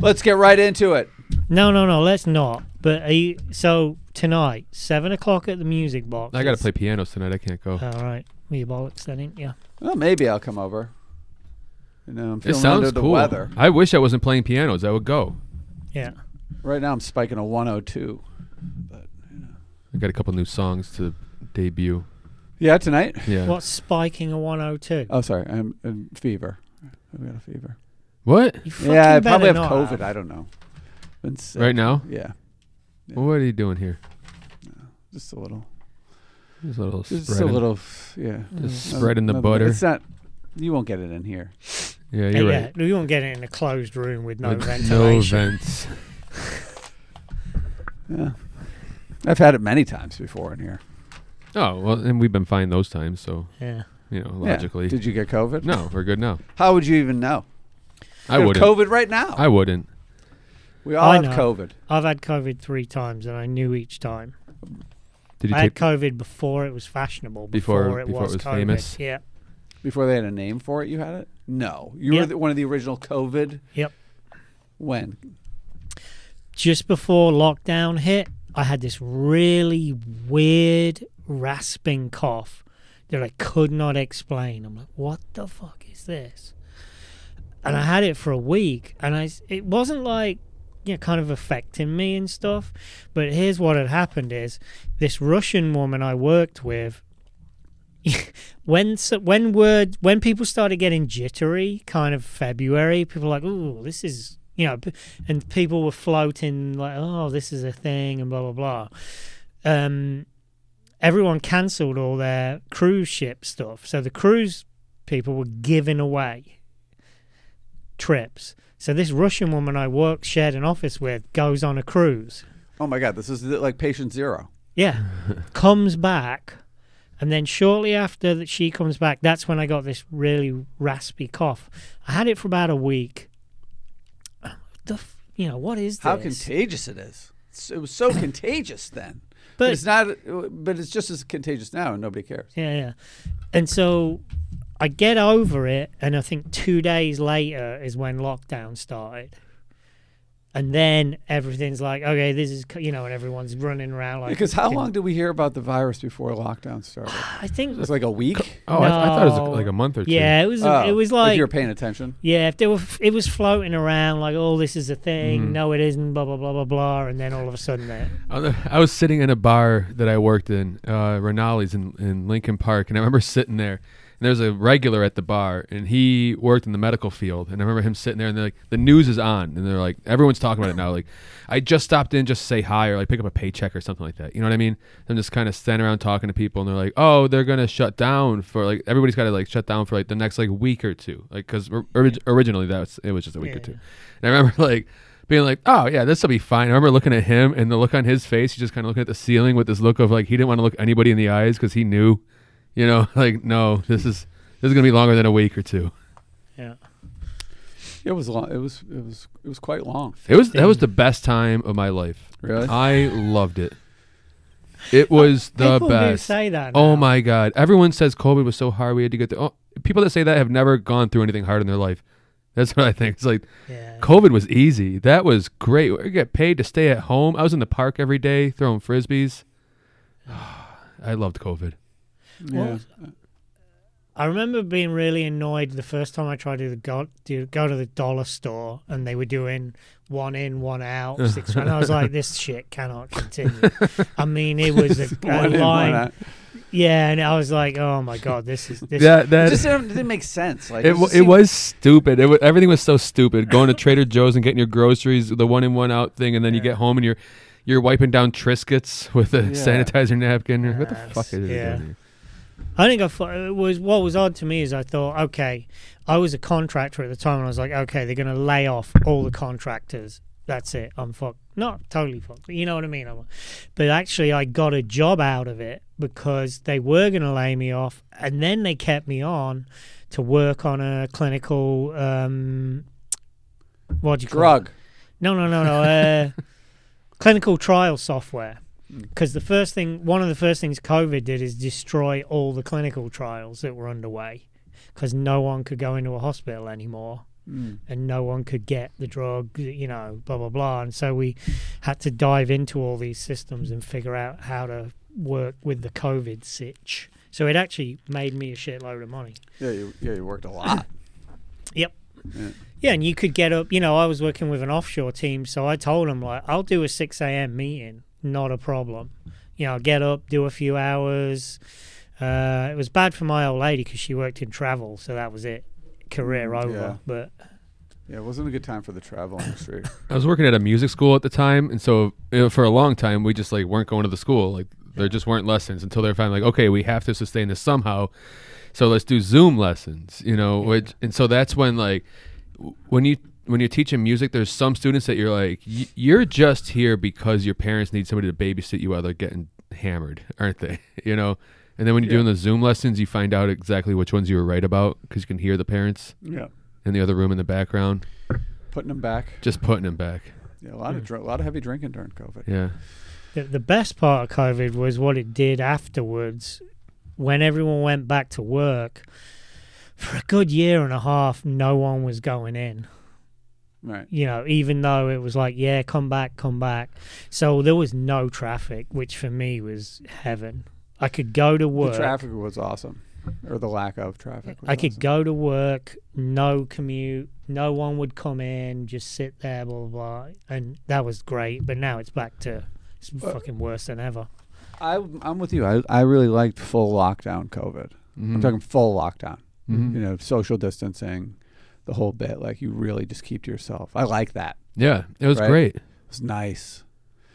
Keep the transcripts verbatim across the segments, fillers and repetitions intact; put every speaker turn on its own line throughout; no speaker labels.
Let's get right into it.
No, no, no. Let's not. But are you, so tonight, seven o'clock at the Music Box.
I got to play pianos tonight. I can't go.
All right. Well, your bollocks then, ain't you?
Well, maybe I'll come over. You know, I'm
It
feeling
sounds
under the
cool.
weather.
I wish I wasn't playing pianos. I would go.
Yeah.
Right now, I'm spiking a one oh two. But you know.
I got a couple new songs to debut.
Yeah, tonight.
Yeah.
What's spiking a one oh two?
Oh, sorry, I'm in fever. I've got a fever.
What?
You fucking
Yeah, I probably have
better not
COVID. I don't know. Been sick.
Right now?
Yeah. Yeah.
Well, what are you doing here?
Just a little.
Just a little
Just
spreading.
a little. Yeah.
Just
No-
spreading the
no-
butter.
It's not. You won't get it in here.
Yeah,
Hey,
you're
yeah,
right.
you won't get it in a closed room with no
With
ventilation.
No vents.
Yeah. I've had it many times before in here.
Oh, well, and we've been fine those times, so,
Yeah.
you know,
Yeah.
logically.
Did you get COVID?
No, we're good now.
How would you even know?
I
You have
wouldn't.
COVID right now.
I wouldn't.
we all
I
have
know.
COVID.
I've had COVID three times, and I knew each time.
Did you
I had
take
COVID before it was fashionable.
Before-
Before, it
before it
was,
was
COVID.
famous?
Yeah.
Before they had a name for it, you had it? No. You were
Yep.
the, one of the original COVID?
Yep.
When?
Just before lockdown hit, I had this really weird rasping cough that I could not explain. I'm like, what the fuck is this? And I had it for a week, and I, it wasn't like, you know, kind of affecting me and stuff. But here's what had happened is this Russian woman I worked with, when so- when word when people started getting jittery, kind of February, people were like, "Ooh, this is," you know, p- and people were floating like, "Oh, this is a thing," and blah blah blah. Um, everyone cancelled all their cruise ship stuff, so the cruise people were giving away trips. So this Russian woman I worked shared an office with goes on a cruise.
Oh, my God. This is like patient zero.
Yeah, comes back. And then shortly after that she comes back, that's when I got this really raspy cough. I had it for about a week. The f- you know, what is this?
How contagious it is. It's- It was so contagious then. But,
But
it's not. But it's just as contagious now, and nobody cares.
yeah, yeah. And so I get over it, and I think two days later is when lockdown started. And then everything's like, okay, this is, you know, and everyone's running around like.
Because how
fucking-
long did we hear about the virus before lockdown started?
I think.
It was like a week.
Oh, I, I thought it
No.
was like a month or two.
Yeah, it was.
Oh,
it was
if
like.
you were paying attention.
Yeah, if they were, it was floating around like, oh, this is a thing.
Mhm.
No, it isn't. Blah blah blah blah blah. And then all of a sudden, that.
I was sitting in a bar that I worked in, uh, Rinaldi's in, in Lincoln Park, and I remember sitting there, and there's a regular at the bar, and he worked in the medical field, and I remember him sitting there, and they're like, the news is on, and they're like, everyone's talking about it now, like, I just stopped in just to say hi or like pick up a paycheck or something like that, you know what I mean? I'm just kind of standing around talking to people, and they're like, oh, they're gonna shut down for like, everybody's got to like shut down for like the next like week or two, like, because orig- originally that was, it was just a week
Yeah,
or two,
yeah.
and I remember like being like, oh yeah, this will be fine. I remember looking at him, and the look on his face, he's just kind of looking at the ceiling with this look of like he didn't want to look anybody in the eyes because he knew, you know, like, no, this is this is gonna be longer than a week or two.
Yeah.
It was long. It was. It was. It was quite long.
It was that was the best time of my life.
Really?
I loved it. It was the
People do
best.
say that.
Oh
now.
my God! Everyone says COVID was so hard. We had to get the oh, people that say that have never gone through anything hard in their life. That's what I think. It's like
Yeah.
COVID was easy. That was great. We get paid to stay at home. I was in the park every day throwing frisbees. I loved COVID.
Yeah.
I remember being really annoyed the first time I tried to go, to go to the dollar store and they were doing one in, one out, six. And I was like, this shit cannot continue. I mean, it was a, a
One in, one
line.
out.
Yeah, and I was like, oh my God, this is this.
That
It
that
just didn't, didn't make sense. Like
it,
just
wa- it
seemed-
was stupid. It was, everything was so stupid. Going to Trader Joe's and getting your groceries, the one in one out thing, and then you
Yeah.
get home and you're you're wiping down Triscuits with a
Yeah.
sanitizer napkin. You're like, what the
Yes,
fuck is
yeah.
it? Doing
I think I thought it was what was odd to me is I thought, okay, I was a contractor at the time, and I was like, okay, they're gonna lay off all the contractors. That's it. I'm fucked. Not totally fucked, but you know what I mean. I'm, but actually, I got a job out of it because they were gonna lay me off, and then they kept me on to work on a clinical. Um, what do you call
drug.
it? No, no, no, no. Uh, clinical trial software. Because the first thing, one of the first things COVID did is destroy all the clinical trials that were underway, because no one could go into a hospital anymore
Mm.
and no one could get the drug, you know, blah, blah, blah. And so we had to dive into all these systems and figure out how to work with the COVID sitch. So it actually made me a shitload of money.
Yeah, you, yeah, you worked a lot.
Yep.
Yeah.
Yeah, and you could get up, you know, I was working with an offshore team, so I told them, like, I'll do a six a.m. meeting, not a problem. You know, get up, do a few hours. Uh, it was bad for my old lady because she worked in travel, so that was it. Career over.
Yeah.
But
Yeah, it wasn't a good time for the travel industry.
I was working at a music school at the time, and so you know, for a long time we just like weren't going to the school. Like there just weren't lessons until they're finally like, okay, we have to sustain this somehow, so let's do Zoom lessons. You know,
Yeah.
which and so that's when like w- when you when you're teaching music, there's some students that you're like, y- you're just here because your parents need somebody to babysit you while they're getting hammered, aren't they? You know. And then when you're
Yeah.
doing the Zoom lessons, you find out exactly which ones you were right about because you can hear the parents
Yeah,
in the other room in the background,
putting them back.
just putting them back.
Yeah, a lot of dr- a lot of heavy drinking during COVID.
Yeah.
the, the best part of COVID was what it did afterwards when everyone went back to work. For a good year and a half, no one was going in.
Right.
You know, even though it was like, yeah, come back, come back. So there was no traffic, which for me was heaven. I could go to work.
The traffic was awesome, or the lack of traffic. Was
I could
awesome.
go to work, no commute, no one would come in, just sit there, blah, blah, blah. And that was great. But now it's back to it's
But-
fucking worse than ever.
I, I'm with you. I, I really liked full lockdown COVID.
Mhm.
I'm talking full lockdown.
Mhm.
You know, social distancing, the whole bit. Like you really just keep to yourself. I like that.
Yeah, it was
Right?
great.
It was nice.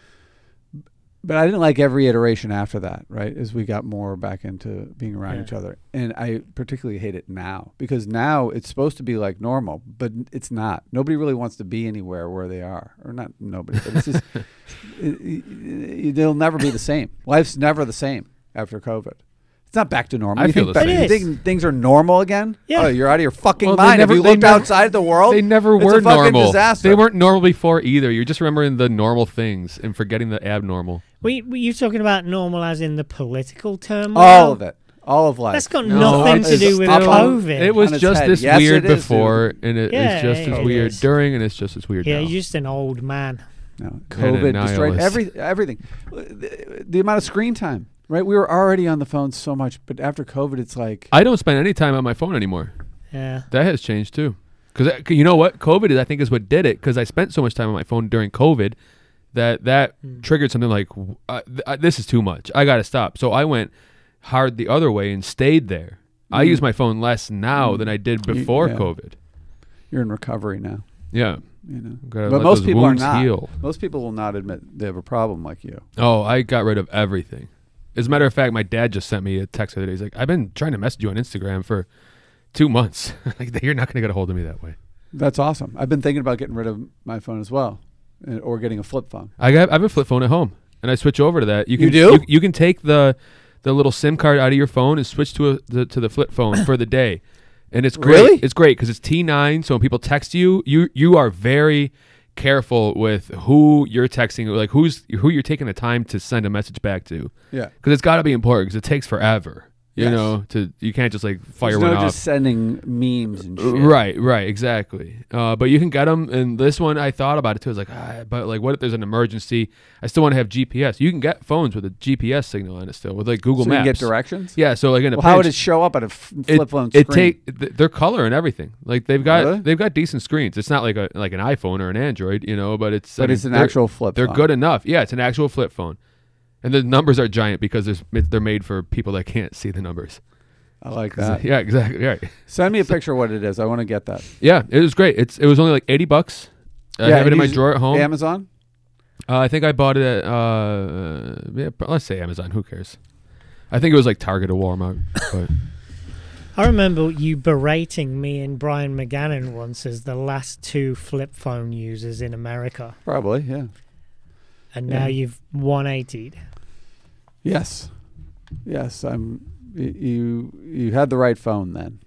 But I didn't like every iteration after that, right? As we got more back into being around
Yeah.
each other. And I particularly hate it now because now it's supposed to be like normal, but it's not. Nobody really wants to be anywhere where they are. Or not nobody, but it's just, it, it, they'll never be the same. Life's never the same after COVID. It's not back to normal.
I
you
feel
think,
the
back-
same.
you
It is.
think things are normal again?
Yeah.
Oh, you're out of your fucking
Well, they
mind.
never-
Have you
they
looked
never-
outside the world?
They never
It's
were
a fucking
normal.
disaster.
They weren't normal before either. You're just remembering the normal things and forgetting the abnormal.
We, we, you're talking about normal as in the political turmoil?
All of it. All of life.
That's got
No,
nothing to
it's
do with
up on-
COVID.
It was
on its
just
head.
as
Yes,
weird
it is,
before, and it,
Yeah,
it's just
it
as weird
is.
during, and it's just as weird
yeah,
now.
you're just an old man.
No, COVID destroyed
nihilist.
every, everything. The, the amount of screen time, right? We were already on the phone so much, but after COVID, it's like,
I don't spend any time on my phone anymore.
Yeah.
That has changed too. Because you know what, COVID is, I think, is what did it. Because I spent so much time on my phone during COVID that that
Mm.
triggered something like, w- uh, th- uh, this is too much. I got to stop. So I went hard the other way and stayed there. I
Mm.
use my phone less now
Mm.
than I did
You-
before
yeah.
COVID.
you're in recovery now.
Yeah.
You know,
Gotta
but
let
most
those
people are
wounds
not.
heal.
Most people will not admit they have a problem like you.
Oh, I got rid of everything. As a matter of fact, my dad just sent me a text the other day. He's like, I've been trying to message you on Instagram for two months. Like, you're not going to get a hold of me that way.
That's awesome. I've been thinking about getting rid of my phone as well, uh, or getting a flip phone.
I got I have a flip phone at home, and I switch over to that. You
You
can
do?
You, you can take the the little SIM card out of your phone and switch to a the, to the flip phone for the day, and it's great.
Really?
It's great because it's T nine. So when people text you, you you are very careful with who you're texting, like who's who you're taking the time to send a message back to,
Yeah.
because it's got to be important because it takes forever. You
Yes.
know, to you can't just like fire
There's
one
no
off.
just sending memes and shit.
Right, right, exactly. Uh, but you can get them, and this one I thought about it too. I was like, ah, but like, what if there's an emergency? I still want to have G P S. You can get phones with a G P S signal on it still, with like Google
so you
Maps.
can get directions?
Yeah, so like in a
Well, how would
pinch,
it show up at a f-
it-
flip phone
it
screen?
take th- their color and everything. Like they've got
Really?
they've got decent screens. It's not like a like an iPhone or an Android, you know, but it's I
but
mean,
it's an
they're-
actual flip
They're
phone.
good enough. Yeah, it's an actual flip phone, and the numbers are giant because there's, they're made for people that can't see the numbers.
I like that.
Yeah, exactly. Right.
Send me a picture of what it is. I want to get that.
Yeah, it was great. It's it was only like eighty bucks. I
Yeah,
have it
and
in my
you-
drawer at home.
Amazon?
Uh, I think I bought it at, uh, yeah, but let's say Amazon. Who cares? I think it was like Target or Walmart. But
I remember you berating me and Brian McGannon once as the last two flip phone users in America,
Probably, yeah.
and
Yeah.
now you've one eightied.
Yes. Yes, I'm y- you you had the right phone then.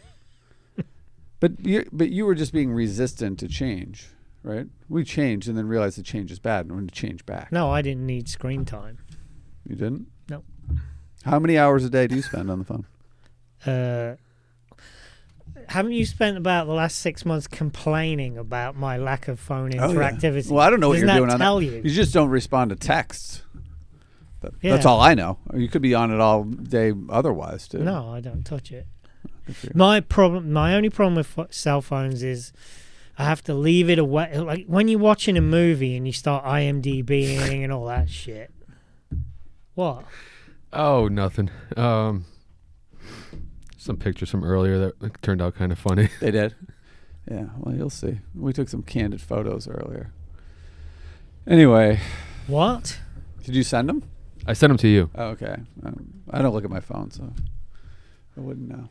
but you but you were just being resistant to change, right? We changed and then realized the change is bad and wanted to change back.
No, I didn't need screen time.
You didn't?
No.
How many hours a day do you spend on the phone?
Uh, haven't you spent about the last six months complaining about my lack of phone
Oh, yeah.
interactivity?
Well, I don't know what
Doesn't
you're
that
doing on
tell
that.
you?
You just don't respond to texts. That,
Yeah.
That's all I know. Or you could be on it all day otherwise too.
No, I don't touch it.
Good for you.
My problem, my only problem with pho- cell phones is I have to leave it away. Like when you're watching a movie and you start IMDbing and all that shit. What?
Oh, nothing. Um, some pictures from earlier that turned out kind of funny.
They did. Yeah. Well, you'll see. We took some candid photos earlier. Anyway,
What?
did you send them?
I sent them to you.
Oh, okay. Um, I don't look at my phone, so I wouldn't know.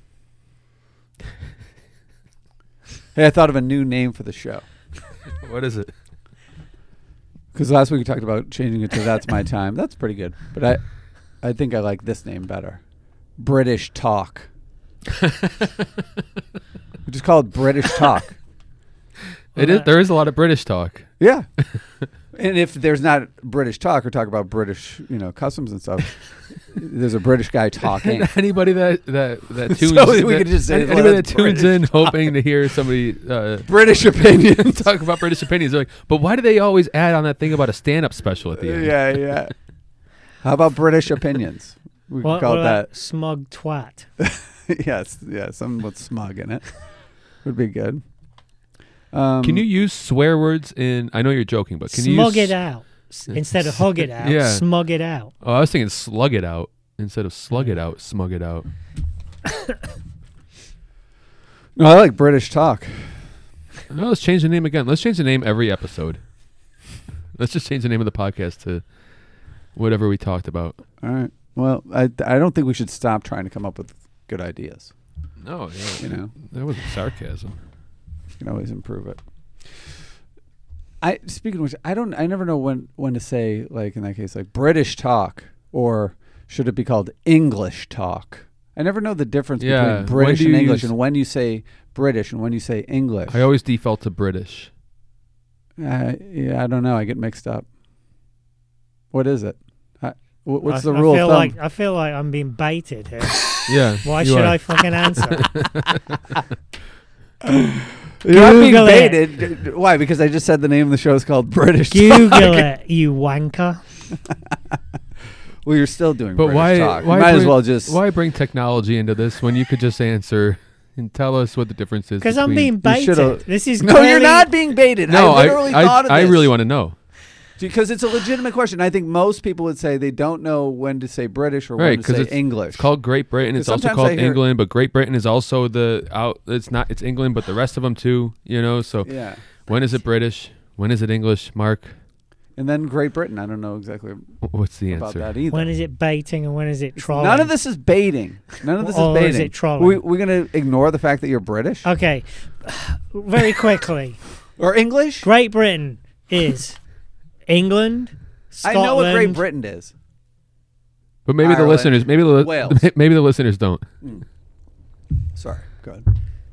Hey, I thought of a new name for the show.
What is it?
Because last week we talked about changing it to That's My Time. That's pretty good. But I I think I like this name better. British Talk. We just call it British Talk.
It is. There is a lot of British talk.
Yeah. And if there's not British talk or talk about British, you know, customs and stuff, there's a British guy talking.
Anybody that that that tunes
So we
that,
could just say,
any-
well,
anybody that
that's
tunes
British
in hoping to hear somebody uh,
British opinions.
talk about British opinions, they're like, but why do they always add on that thing about a stand-up special at the end?
Yeah, yeah. How about British opinions? We
What,
could call
what
it
about
that.
smug twat?
Yes, yeah, something with smug in it would be good. Um,
Can you use swear words in? I know you're joking, but can
Smug
you use,
it out. S- Instead of hug it out,
Yeah.
smug it out.
Oh, I was thinking slug it out instead of slug it out, smug it out.
No, I like British talk.
No, let's change the name again. Let's change the name every episode. Let's just change the name of the podcast to whatever we talked about.
All right. Well, I I don't think we should stop trying to come up with good ideas.
No, yeah,
You know,
that wasn't sarcasm.
you can always improve it. I speaking of which, I don't. I never know when when to say, like in that case, like British talk, or should it be called English talk? I never know the difference
Yeah,
between
when
British
do
and
you
English,
use-
and when you say British and when you say English.
I always default to British.
Uh, yeah, I don't know. I get mixed up. What is it? I, wh- what's
I,
the rule
I feel
of thumb?
like I feel like I'm being baited here.
Yeah.
Why
you
should
are.
I fucking answer?
You're not being
Google it.
baited. Why? Because I just said the name of the show is called British
Google
Talk.
it, you wanker.
Well, you're still doing
But
British
why?
Talk. You
Why
might
bring,
as well just.
Why bring technology into this when you could just answer and tell us what the difference is?
Because I'm
between-
being
You should've-
baited. This is
No, you're
clearly-
not being baited.
No,
I
I
literally
I,
thought of
I
this.
really want to know.
Because it's a legitimate question. I think most people would say they don't know when to say British or
Right,
when to
'cause
say
it's-
English.
It's called Great Britain. It's
'Cause
also
sometimes
called
I hear-
England, but Great Britain is also the out. It's not. It's England, but the rest of them too. You know. So
Yeah.
when is it British? When is it English? Mark,
And then Great Britain. I don't know exactly
what's the
about
answer?
that either.
When is it baiting and when is it trolling?
None of this is baiting. None of this
Or
is
is
baiting.
it trolling?
We, we're going to ignore the fact that you're British
Okay, very quickly.
or English.
Great Britain is England,
I
Scotland.
know what Great Britain is.
But maybe the
Ireland,
listeners, maybe the li-
Wales.
maybe the listeners don't.
Sorry. Go ahead.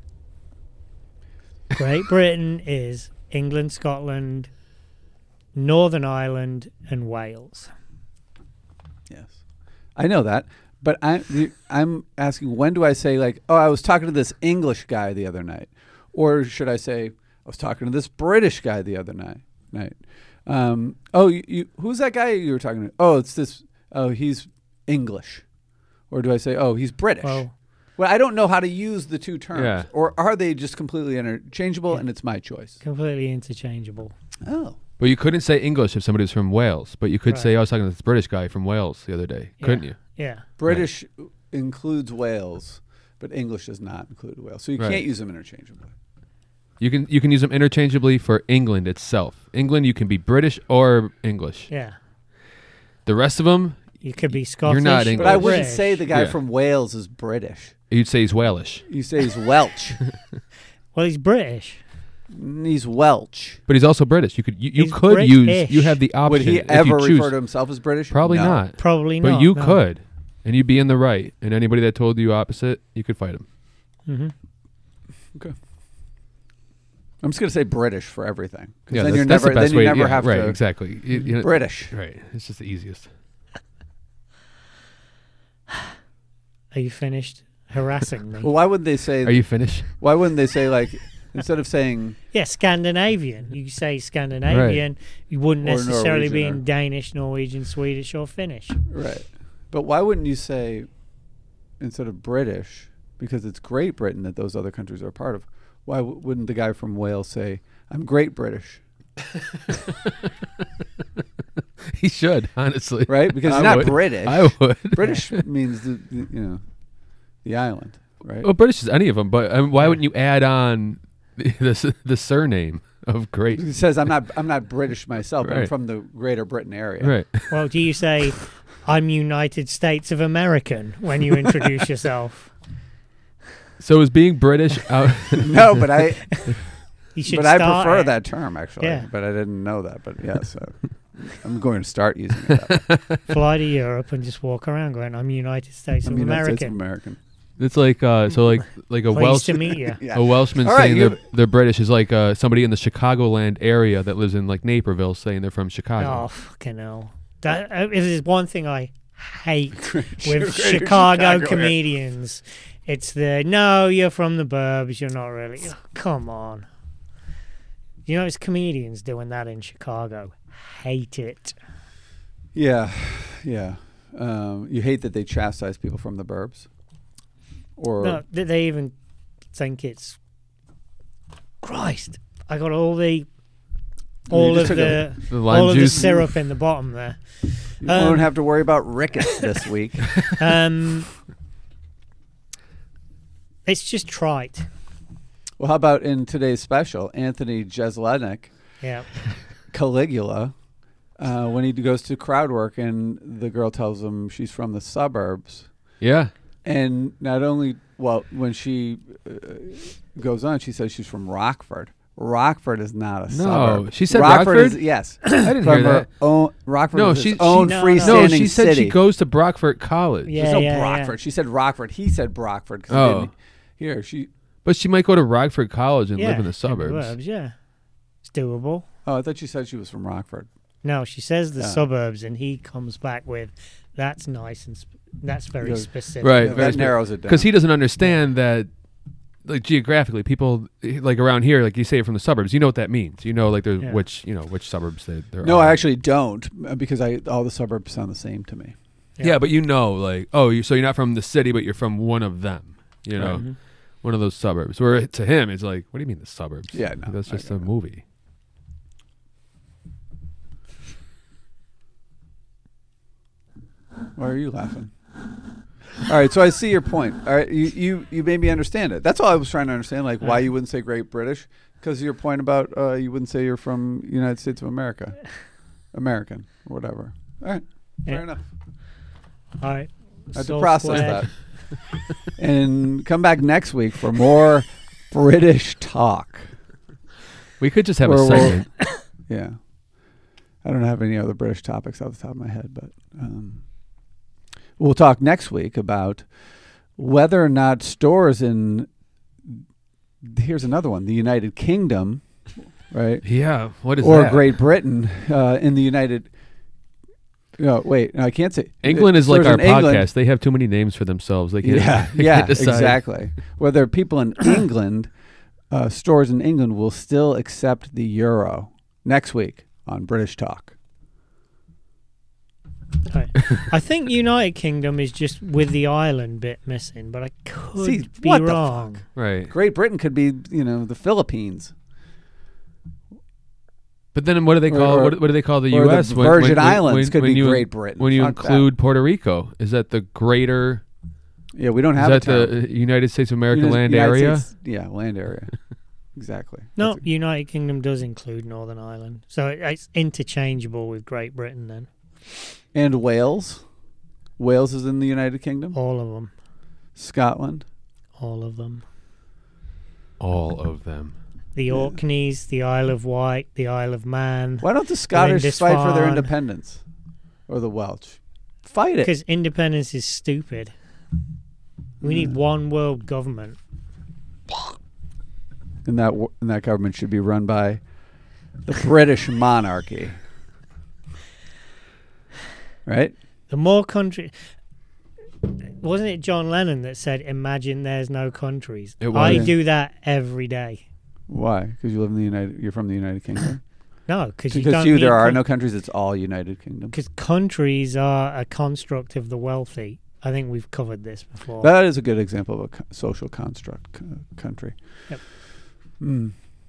Great Britain is England, Scotland, Northern Ireland, and Wales.
Yes, I know that, but I, the- I'm asking when do I say like, oh, I was talking to this English guy the other night, or should I say I was talking to this British guy the other night? Night. Um, oh, you, you who's that guy you were talking to? Oh, it's this. Oh, he's English, or do I say, oh, he's British?
Well,
Well, I don't know how to use the two terms,
Yeah.
or are they just completely interchangeable
Yeah.
and it's my choice?
completely interchangeable.
Oh,
But you couldn't say English if somebody was from Wales. But you could say
Right.
I was talking to this British guy from Wales the other day. Couldn't
Yeah.
you?
Yeah.
British includes Wales, but English does not include Wales, so you
Right.
can't use them interchangeably.
You can you can use them interchangeably for England itself. England, you can be British or English.
Yeah.
The rest of them,
You could be Scottish.
not
or
English.
But I wouldn't
British.
say the guy
Yeah.
from Wales is British.
you'd say he's Walish.
You say he's Welsh.
Well, he's British.
Mm, he's Welsh.
But he's also British. You could you, you
He's
could use
British.
you have the option.
Would he
if
ever
you choose.
refer to himself as British?
Probably
No.
not.
Probably
But
not.
you
no.
could, and you'd be in the right. And anybody that told you opposite, you could fight him.
Mm-hmm.
I'm just gonna say British for everything. 'Cause
Yeah,
then
that's,
you're
that's
never.
the best
then you
way.
never
yeah,
have
right,
to.
exactly. You- you know-
British.
Right. It's just the easiest.
Are you finished? harassing me.
Well, why wouldn't they say?
Are you finished?
Why wouldn't they say like instead of saying
Yeah, Scandinavian. You say Scandinavian, you wouldn't
Or
necessarily be
Norwegian
in
or-
Danish, Norwegian, Swedish, or Finnish.
right? But why wouldn't you say instead of British, because it's Great Britain that those other countries are a part of? Why w- wouldn't the guy from Wales say, "I'm Great British"?
He should, honestly.
Right? Because
I
he's not
would.
British.
I would.
British means the, the you know the island, right?
Well, British is any of them, but um, why wouldn't you add on the, the the surname of Great?
He says, "I'm not. I'm not British myself. But I'm
Right.
from the Greater Britain area."
Right.
Well, do you say, I'm United States of American when you introduce yourself?
So is being British out?
No, but I.
You should
But I
start
prefer
it.
that term actually.
Yeah.
But I didn't know that. But yes, uh, I'm going to start using it.
Fly to Europe and just walk around going, I'm United States
I'm
of
United States
American.
of American.
It's like uh, so like like a
Pleased
Welsh
to meet you.
Yeah.
a Welshman
All right,
saying
you-
they're they're British is like uh, somebody in the Chicagoland area that lives in like Naperville saying they're from Chicago.
Oh, fucking hell. That, uh, if there's one thing I hate with
Greater
Chicago,
Chicago area.
comedians, it's the, no, you're from the burbs, you're not really. Oh, come on. You know, it's comedians doing that in Chicago. Hate it.
Yeah, yeah. Um, you hate that they chastise people from the burbs, or
No, they, they even think it's, Christ, I got all the, all
just
of
took
the,
The lime
all of the
juice.
syrup in the bottom there.
you
um,
won't have to worry about rickets this week.
Um, it's just trite.
Well, how about in today's special, Anthony Jeselnik,
Yeah.
Caligula, uh, when he goes to crowd work and the girl tells him she's from the suburbs.
Yeah.
And not only, well, when she uh, goes on, she says she's from Rockford. Rockford is not a
No,
suburb.
she said
Rockford.
Rockford?
Is, yes.
I didn't
From
hear
her
that.
own, Rockford
No,
is
she-
its own
she- no,
freestanding
no.
No, she said
city.
she goes to Brockford College.
Yeah.
There's no
yeah.
Brockford. She said Rockford. He said Brockford. 'Cause he
Oh.
didn't Here, she.
But she might go to Rockford College and
Yeah,
live in the suburbs.
suburbs, yeah. It's doable.
Oh, I thought she said she was from Rockford.
No, she says the
Yeah.
suburbs, and he comes back with, that's nice and sp- that's very
Goes-
specific.
Right.
Yeah,
very
that
spe-
narrows it down.
Because he doesn't understand that, like geographically, people like around here, like you say from the suburbs, you know what that means. You know, like there's
Yeah.
which you know which suburbs they, there
No,
are.
I actually don't uh, because I all the suburbs sound the same to me.
Yeah.
Yeah.
but you know, like oh, you, so you're not from the city, but you're from one of them. You know,
Mhm.
one of those suburbs. Where to him, it's like, what do you mean the suburbs?
Yeah, no,
that's
I
just
get
a
it.
movie.
Why are you laughing? All right, so I see your point. All right, you, you, you made me understand it. That's all I was trying to understand, like why you wouldn't say Great British, because your point about uh, you wouldn't say you're from United States of America, American or whatever. All right, fair
Yeah.
enough.
All right.
I have
So
to process
squared.
that, and come back next week for more British talk.
We could just have
Or
a
we'll-
segment.
Yeah, I don't have any other British topics off the top of my head, but um, we'll talk next week about whether or not stores in, here's another one, the United Kingdom, right,
yeah, what is
or
that?
Great Britain uh, in the United. No, wait, no, I can't say.
England is like
Stores
our
in England-
podcast. They have too many names for themselves. They can't.
Yeah,
they
yeah,
can't decide.
exactly. Whether people in England, uh, stores in England will still accept the euro next week on British Talk.
All right. I think United Kingdom is just with the island bit missing, but I could
See,
be
what the
wrong.
Right.
Great Britain could be, you know, the Philippines.
But then what do they
Or-
call
or-
what, what do they call the
or
U S
the
when-
Virgin
when- when-
Islands
when-
could
when
be
you,
Great Britain.
When you
Fuck that.
include Puerto Rico, is that the greater?
Yeah, we don't
Is
have
that
a term.
the United States of America
Uni-
land
United
area?
States- yeah, land area. Exactly.
No,
That's a-
United Kingdom does include Northern Ireland, so it, it's interchangeable with Great Britain. Then
and Wales. Wales is in the United Kingdom.
all of them,
Scotland.
all of them.
All of them.
The
Yeah.
Orkneys, the Isle of Wight, the Isle of Man.
Why don't the Scottish fight for their
Lindisfarne.
independence? Or the Welsh? Fight it.
Because independence is stupid. We need
Yeah.
one world government.
And that w- and that government should be run by the British monarchy. Right?
The more country, wasn't it John Lennon that said, "Imagine there's no countries"?
It
I
was.
do that every day.
Why? Because you live in the United. You're from the United Kingdom.
No, because you
Because
don't
to you,
need
there are
con-
no countries. It's all United Kingdom.
Because countries are a construct of the wealthy. I think we've covered this before.
That is a good example of a co- social construct co- country.
Yep.
Mm.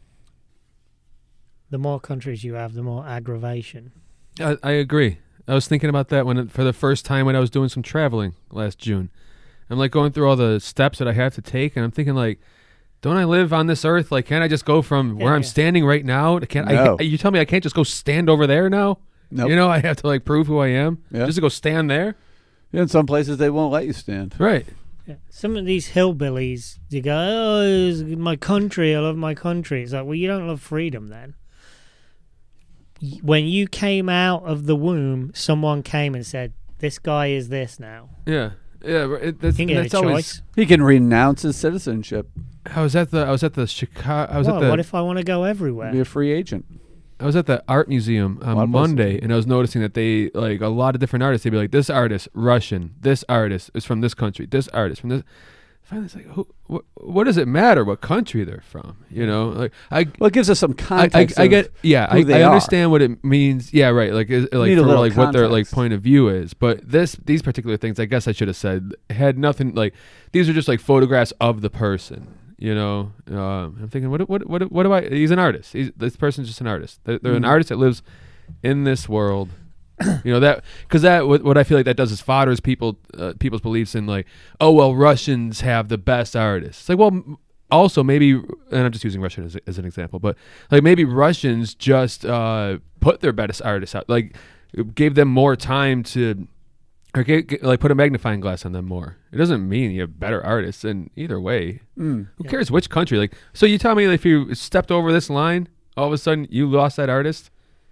The more countries you have, the more aggravation.
I, I agree. I was thinking about that when it, for the first time when I was doing some traveling last June. I'm like going through all the steps that I have to take, and I'm thinking like, don't I live on this earth? Like, can't I just go from
Yeah,
where I'm
yeah.
standing right now? Can't
No.
I? You tell me I can't just go stand over there now?
Nope.
You know, I have to like prove who I am
Yeah.
just to go stand there.
Yeah, in some places they won't let you stand.
Right.
Yeah. Some of these hillbillies, you go, "Oh, it's my country. I love my country." It's like, well, you don't love freedom then. Y- When you came out of the womb, someone came and said, "This guy is this now."
Yeah. Yeah. right, It, that's,
You can get
that's
a
always.
choice.
He can renounce his citizenship.
I was at the. I was at the Chicago. I was
Well,
at the.
what if I want to go everywhere?
Be a free agent.
I was at the art museum
A lot
on
of places.
Monday, and I was noticing that they like a lot of different artists. They'd be like, "This artist Russian. This artist is from this country. This artist from this." Finally, it's like, who, wh- what does it matter what country they're from? You know, like I,
Well, it gives us some
I, I,
context.
I
of
get, yeah,
who
I,
they
I
are.
understand what it means. Yeah, right. Like, is, like
need a
for
little
like what their like
context.
point of view is. But this, these particular things, I guess I should have said, had nothing. Like, these are just like photographs of the person. You know, um, I'm thinking, what, what, what, what do I? He's an artist. He's, this person's just an artist. They're, they're an
Mhm.
artist that lives in this world. You know that because that what, what I feel like that does is fodders people uh, people's beliefs in like, oh well, Russians have the best artists. It's like, well, m- also maybe, and I'm just using Russian as, a- as an example, but like maybe Russians just uh, put their best artists out, like gave them more time to, or gave, g- like put a magnifying glass on them more. It doesn't mean you have better artists, and either way,
Mm.
who
Yeah.
cares which country? Like, so you tell me if you stepped over this line, all of a sudden you lost that artist.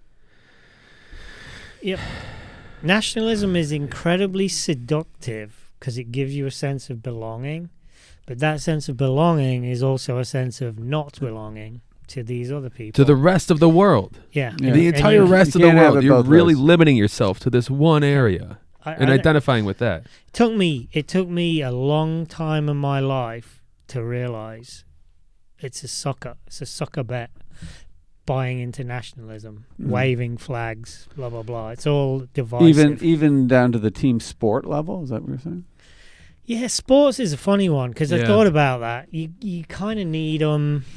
Yep. Nationalism is incredibly seductive because it gives you a sense of belonging, but that sense of belonging is also a sense of not belonging to these other people.
To the rest of the world.
yeah,
Yeah.
The
And
entire
you-
rest
you
of the
can't have
world,
it
you're
both
really
ways.
limiting yourself to this one area
I,
and
I-
identifying with that.
it took me. It took me a long time in my life to realize it's a sucker. It's a sucker bet. Buying into nationalism,
Mm.
waving flags, blah blah blah. It's all divisive.
Even even down to the team sport level. Is that what you're saying?
Yeah, sports is a funny one because I
Yeah.
thought about that. You you kind of need um,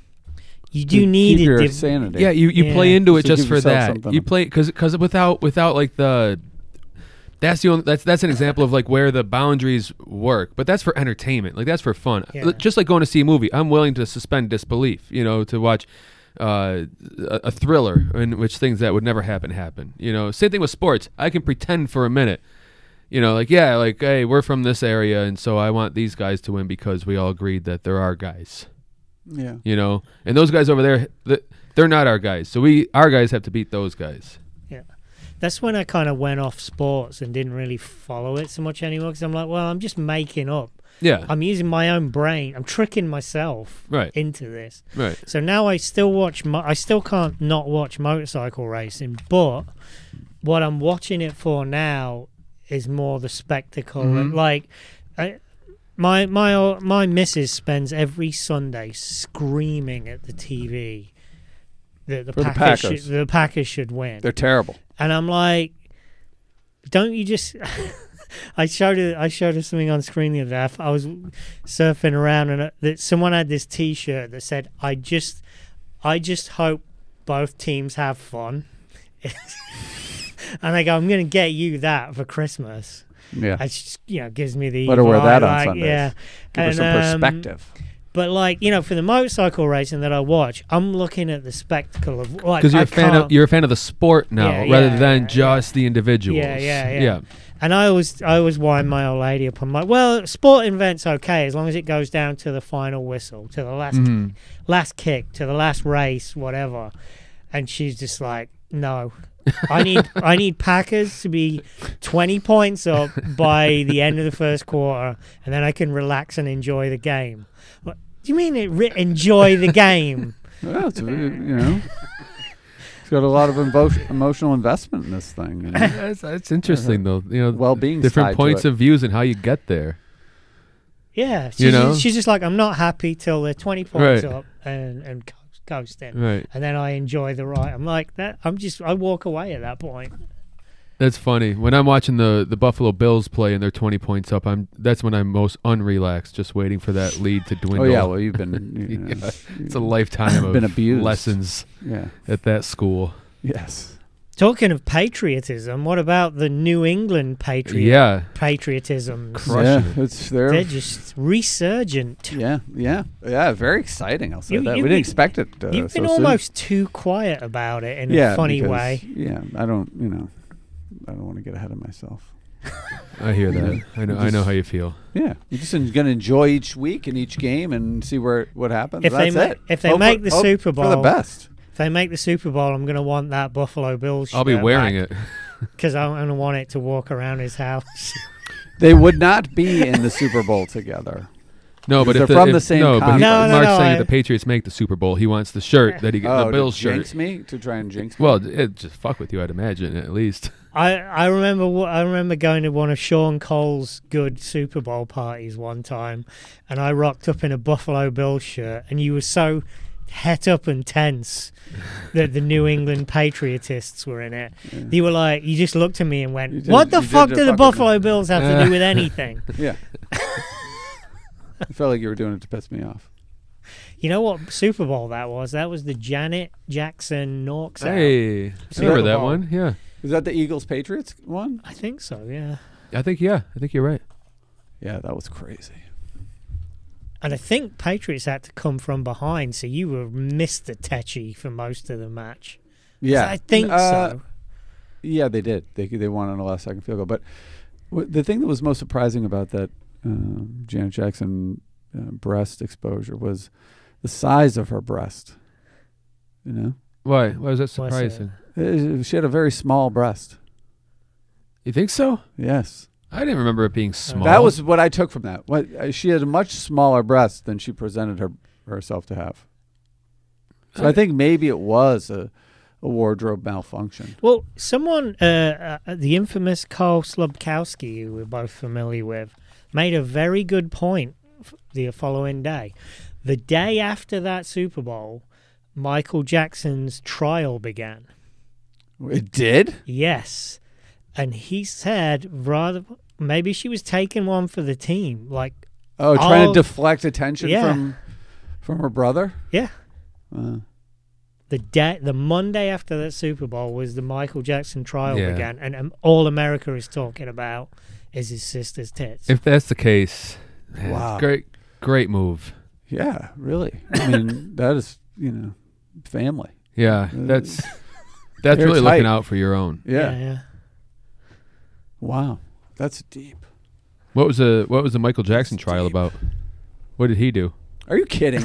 you do
To
need
keep
a
your
div-
sanity.
Yeah, you, you play
Yeah.
into it
Just to
just
give
for
yourself
that.
something.
You play because because without without like the that's the only that's that's an example of like where the boundaries work. But that's for entertainment. Like that's for fun.
Yeah.
Just like going to see a movie, I'm willing to suspend disbelief. You know, to watch uh, a, a thriller in which things that would never happen happen. You know, same thing with sports. I can pretend for a minute. You know, like yeah, like hey, we're from this area, and so I want these guys to win because we all agreed that they're our guys.
Yeah.
You know, and those guys over there, th- they're not our guys. So we, our guys, have to beat those guys.
That's when I kind of went off sports and didn't really follow it so much anymore because I'm like, well, I'm just making up.
Yeah,
I'm using my own brain. I'm tricking myself
right,
into this.
right.
So now I still watch. Mo- I still can't not watch motorcycle racing, but what I'm watching it for now is more the spectacle.
Mhm.
Like, I, my my my missus spends every Sunday screaming at the T V that the
For the
Packers,
Packers.
should, the Packers should win,
They're terrible.
and I'm like, don't you just? I showed her. I showed her something on screen the other day. I was surfing around, and uh, that someone had this T-shirt that said, "I just, I just hope both teams have fun." And I go, "I'm going to get you that for Christmas."
Yeah.
It just, you know, gives me the.
Let her wear
evil
that
eye,
on
like,
Sundays.
Yeah,
Give her some
And, um,
perspective.
But like you know, for the motorcycle racing that I watch, I'm looking at the spectacle of like
Because you're
I
a fan of
can't-
you're a fan of the sport now,
Yeah,
rather
yeah,
than
yeah,
just the individuals.
Yeah, yeah, yeah.
yeah.
And I always, I always wind my old lady up. I'm like, well, sporting events okay as long as it goes down to the final whistle, to the last,
Mhm.
last kick, to the last race, whatever. And she's just like, no, I need, I need Packers to be twenty points up by the end of the first quarter, and then I can relax and enjoy the game. What, do you mean it re- enjoy the game?
Well, it's, uh, you know. got a lot of emo- emotional investment in this thing. You know?
That's, that's interesting, though. You know,
Well-being's
different
tied to
points
it.
of views and how you get there.
Yeah, she's,
You know?
she's just like, I'm not happy till they're twenty points
Right.
up and and co- coasting,
Right.
and then I enjoy the ride. I'm like that. I'm just I walk away at that point.
That's funny. When I'm watching the, the Buffalo Bills play and they're twenty points up, I'm that's when I'm most unrelaxed, just waiting for that lead to
Oh
dwindle.
yeah, well you've been. You know,
Yeah. It's a lifetime of
Been abused.
lessons
yeah.
at that school.
Yes.
Talking of patriotism, what about the New England patriot
Yeah.
patriotism?
Crushing
yeah,
it.
it's there.
They're just resurgent.
Yeah, yeah, yeah. Very exciting. I'll say
You-
that.
you-
we didn't expect it. Uh,
You've been
so soon.
almost too quiet about it in
yeah,
a funny
because,
way.
Yeah, I don't. You know, I don't want to get ahead of myself.
I hear that.
Yeah.
I know. I know how you feel.
Yeah, you're just going to enjoy each week and each game and see where what happens.
If they
That's
ma-
it.
if they
Hope
make
for-
the
hope
Super
for the
Bowl-
best.
If they make the Super Bowl, I'm going to want that Buffalo Bills.
I'll be wearing it.
because I'm going to want it to walk around his house.
They would not be in the Super Bowl together.
No, but
They're
if the,
from
if,
the same
no, but he,
conference.
No, no,
Mark's
no,
saying
I-
if the Patriots make the Super Bowl, he wants the shirt that he
Oh,
the Bills
to
shirt.
jinx me to try and jinx me.
Well, it just fuck with you, I'd imagine at least.
I, I remember wh- I remember going to one of Sean Cole's good Super Bowl parties one time, and I rocked up in a Buffalo Bills shirt, and you were so het up and tense that the New England Patriotists were in it.
Yeah.
You were like, you just looked at me and went,
You did-
"What the
you did
fuck
the
do the
fucking-
Buffalo Bills have to do with anything?"
Yeah. I felt like you were doing it to piss me off.
You know what Super Bowl that was? That was the Janet Jackson Knocks Out.
Hey, I
Super
remember that
Bowl.
one. Yeah,
Is that the Eagles Patriots one?
I think so, yeah.
I think yeah, I think you're right.
Yeah, that was crazy.
And I think Patriots had to come from behind, so you were Mister Tetchy for most of the match.
Yeah,
I think
Uh,
so.
Yeah, they did. They they won on a last second field goal. But w- the thing that was most surprising about that um, Janet Jackson uh, breast exposure was the size of her breast. You know,
Why? Why was that
What's
surprising?
Uh, she had a very small breast.
You think so?
Yes,
I didn't remember it being small.
that was what I took from that. What uh, she had a much smaller breast than she presented her herself to have. So I think maybe it was a, a wardrobe malfunction.
Well, someone, uh, uh, the infamous Carl Slubkowski, who we're both familiar with, made a very good point f- the following day. The day after that Super Bowl, Michael Jackson's trial began.
It did?
Yes. And he said rather maybe she was taking one for the team. Like,
Oh, trying
Oh,
to deflect attention
yeah.
from from her brother?
yeah.
Uh,
The day, the Monday after that Super Bowl was the Michael Jackson trial
Yeah.
began, and um, all America is talking about is his sister's tits.
If that's the case, man,
Wow.
great, great move.
yeah, really. I mean, that is, you know, family.
Yeah,
Uh,
that's that's
they're
really
tight.
looking out for your own.
Yeah.
yeah, yeah.
Wow. That's deep.
What was the what was the Michael Jackson trial
deep.
about? What did he do?
Are you kidding?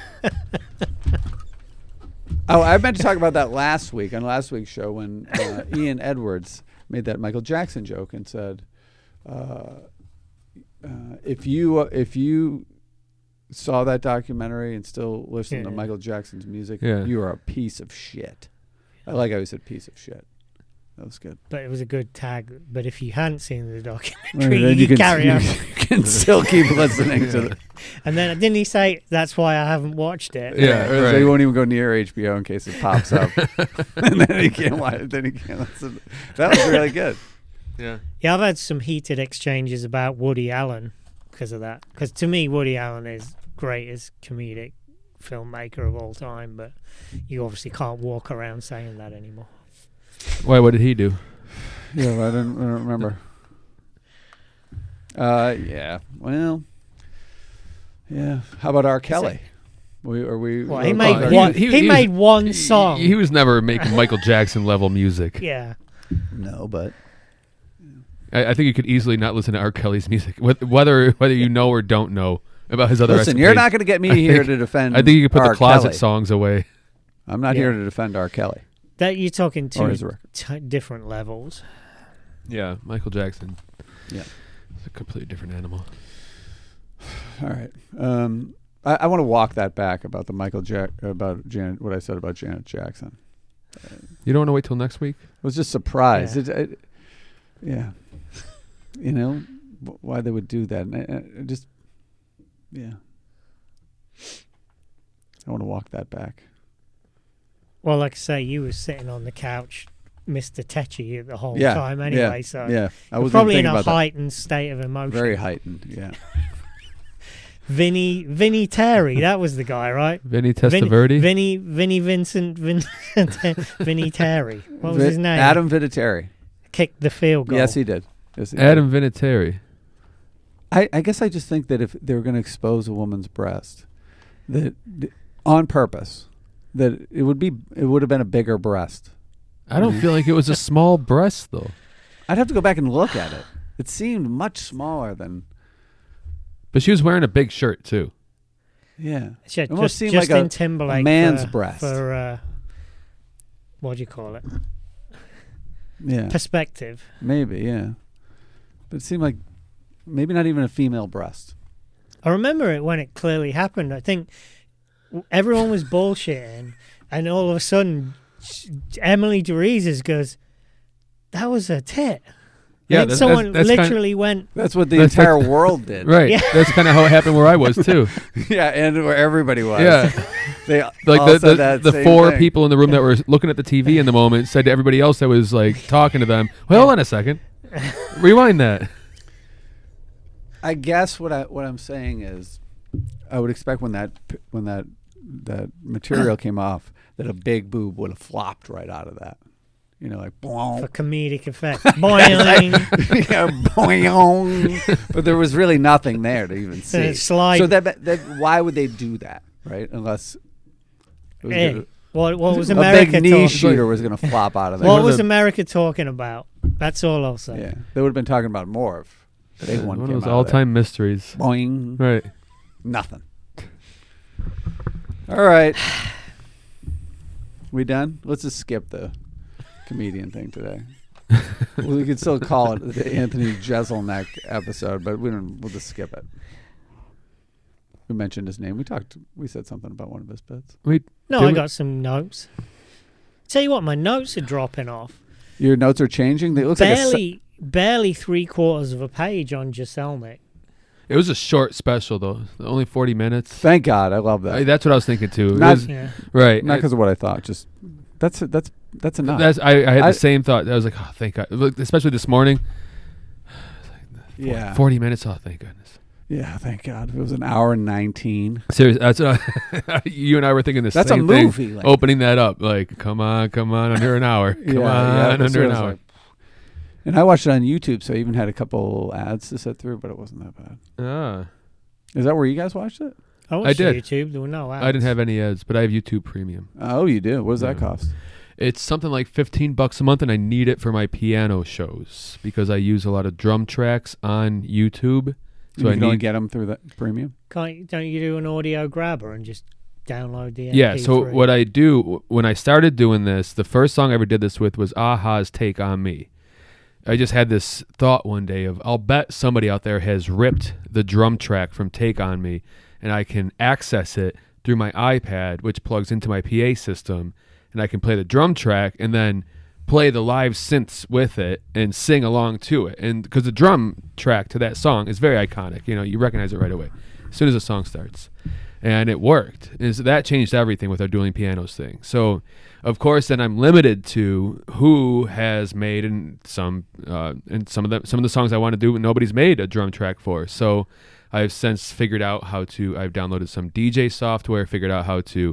Oh, I meant to talk about that last week on last week's show when uh, Ian Edwards made that Michael Jackson joke and said, uh, uh, "If you uh, if you saw that documentary and still listen to
Yeah.
Michael Jackson's music,
Yeah.
you are a piece of shit." I like how he said "piece of shit." That was good.
But it was a good tag. But if you hadn't seen the
Well,
documentary,
then
you, could carry
you
on.
can still keep listening to it.
And then didn't he say that's why I haven't watched it?
Yeah,
So
right.
he won't even go near H B O in case it pops up, and then he can't watch it. Then he can't listen. That was really good.
Yeah.
Yeah, I've had some heated exchanges about Woody Allen because of that. Because to me, Woody Allen is greatest comedic filmmaker of all time. But you obviously can't walk around saying that anymore.
Why? What did he do?
Yeah, well, I don't, I don't remember. Uh, yeah. Well, yeah. How about R. Kelly? We are we?
Well, he
are-
made
are-
he-
one.
he-
He,
he
made
was-
one song.
He, he was never making Michael Jackson level music.
yeah.
No, but
I, I think you could easily not listen to R. Kelly's music, wh- whether whether you know or don't know about his other.
listen, you're not
escapades.
going to get me
I
here
think-
to defend.
I think you could put
R.
the closet
Kelly.
songs away.
I'm not
Yeah.
here to defend R. Kelly
That you're talking
or
two
his record.
t- different levels.
Yeah, Michael Jackson.
Yeah.
It's a completely different animal.
All right. Um, I, I want to walk that back about the Michael Jack about Janet. What I said about Janet Jackson. Uh,
You don't want to wait till next week?
was just surprised.
Yeah.
It, it, yeah. You know wh- why they would do that? And I, I just, yeah. I want to walk that back.
Well, like I say, you were sitting on the couch, Mister Tetchy, the whole
Yeah,
time anyway.
yeah,
so
yeah, I
you're
was
probably in
thinking
a
about that.
heightened state of emotion.
Very heightened. Yeah.
Vinny, Vinny Terry, that was the guy, right?
Vinny
Vin-
Testaverde?
Vinny, Vinny Vincent, Vin- Vinny Terry. What was
Vi-
his name?
Adam Vinatieri.
Kicked the field goal.
Yes, he did. Yes, he did.
Adam Vinatieri.
I, I guess I just think that if they were going to expose a woman's breast, that th- on purpose, that it would be it would have been a bigger breast.
I don't feel like it was a small breast, though.
I'd have to go back and look at it. It seemed much smaller than
But she was wearing a big shirt, too.
yeah.
Yeah,
It almost
just,
seemed
Justin
like a-
Timberlake
a man's
for,
breast.
For uh, what do you call it?
Yeah,
Perspective.
maybe yeah. But it seemed like maybe not even a female breast.
I remember it when it clearly happened. I think w- everyone was bullshitting, and all of a sudden, sh- Emily DeRises goes, "That was a tit."
Yeah,
and
that's-
someone
that's- that's kinda-
literally went,
That's what the
That's-
entire
that's-
world did.
Right.
Yeah.
That's kind of how it happened where I was, too.
Yeah, and where everybody was.
Yeah.
They
Like
all
the,
said
the,
that
the
same
four
thing.
people in the room that were looking at the T V in the moment said to everybody else that was like talking to them, well, hold on a second. Rewind that.
I guess what I what I'm saying is, I would expect when that p- when that that material came off that a big boob would have flopped right out of that. You know, like
for
boing,
comedic effect. Boing.
yeah, boing. But there was really nothing there to even see.
slide.
So that that why would they do that, right? Unless it was
Hey,
gonna-
what, what was
a
America
big knee
talking?
shooter was going to flop out of there.
What was
the-
America talking about? That's all I'll say.
Yeah, they would have been talking about more if the big one
One
came
of those
out of there.
all-time mysteries.
Boing.
Right.
Nothing. All right. We done? Let's just skip the comedian thing today. Well, we could still call it the Anthony Jeselnik episode, but we don't. We'll just skip it. We mentioned his name. We talked. We said something about one of his bits.
We
No,
Did
I
we-
got some notes. Tell you what, my notes are dropping off.
Your notes are changing. They look like a se-
Barely, barely three quarters of a page on Jeselnik.
It was a short special, though. Only forty minutes.
Thank God. I love that.
I- that's what I was thinking, too. It
Not-
was-
Yeah.
right.
Not
Uh,
because of what I thought. Just that's that's that's enough.
That's I, I had
I-
the same thought. I was like, oh, thank God. Look, especially this morning.
yeah.
forty minutes. Oh, thank goodness.
Yeah. Thank God. If it was an hour and nineteen.
Seriously, that's what I, you and I were thinking the
That's a
same thing.
movie. Like,
Opening that up, like, come on, come on, under an hour. Come
Yeah,
on,
yeah, that's
under
what
an
I was
hour.
like. And I watched it on YouTube, so I even had a couple ads to sit through, but it wasn't that bad.
Ah,
Is that where you guys watched it?
I watched
did.
YouTube. There were no ads.
I didn't have any ads, but I have YouTube Premium.
Oh, you do? What does that
Yeah.
cost?
It's something like fifteen bucks a month, and I need it for my piano shows because I use a lot of drum tracks on YouTube. So
you
I
can only
need
get them through the premium?
Can't, you- don't you do an audio grabber and just download the
Yeah,
M P three?
so what I do w- when I started doing this, the first song I ever did this with was Aha's Take on Me. I just had this thought one day of I'll bet somebody out there has ripped the drum track from Take on Me and I can access it through my iPad, which plugs into my P A system, and I can play the drum track and then play the live synths with it and sing along to it. And because the drum track to that song is very iconic, you know, you recognize it right away as soon as the song starts. And it worked. And so that changed everything with our dueling pianos thing. So, of course, then I'm limited to who has made and some uh, and some of the some of the songs I want to do, nobody's made a drum track for. So, I've since figured out how to. I've downloaded some D J software, figured out how to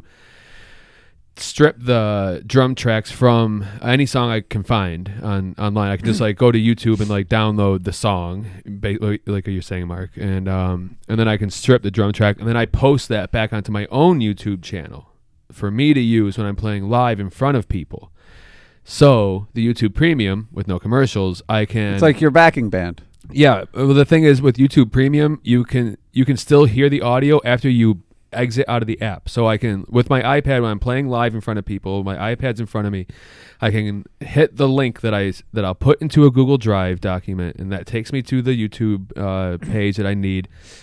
strip the drum tracks from any song I can find on online. I can just like go to YouTube and like download the song, ba- like like you're saying, Mark, and um and then I can strip the drum track and then I post that back onto my own YouTube channel for me to use when I'm playing live in front of people. So the YouTube Premium with no commercials, I can.
It's like your backing band.
Yeah. Well, the thing is with YouTube Premium, you can you can still hear the audio after you exit out of the app. So I can, with my iPad, when I'm playing live in front of people, my iPad's in front of me, I can hit the link that I that I'll put into a Google Drive document, and that takes me to the YouTube uh, page that I need.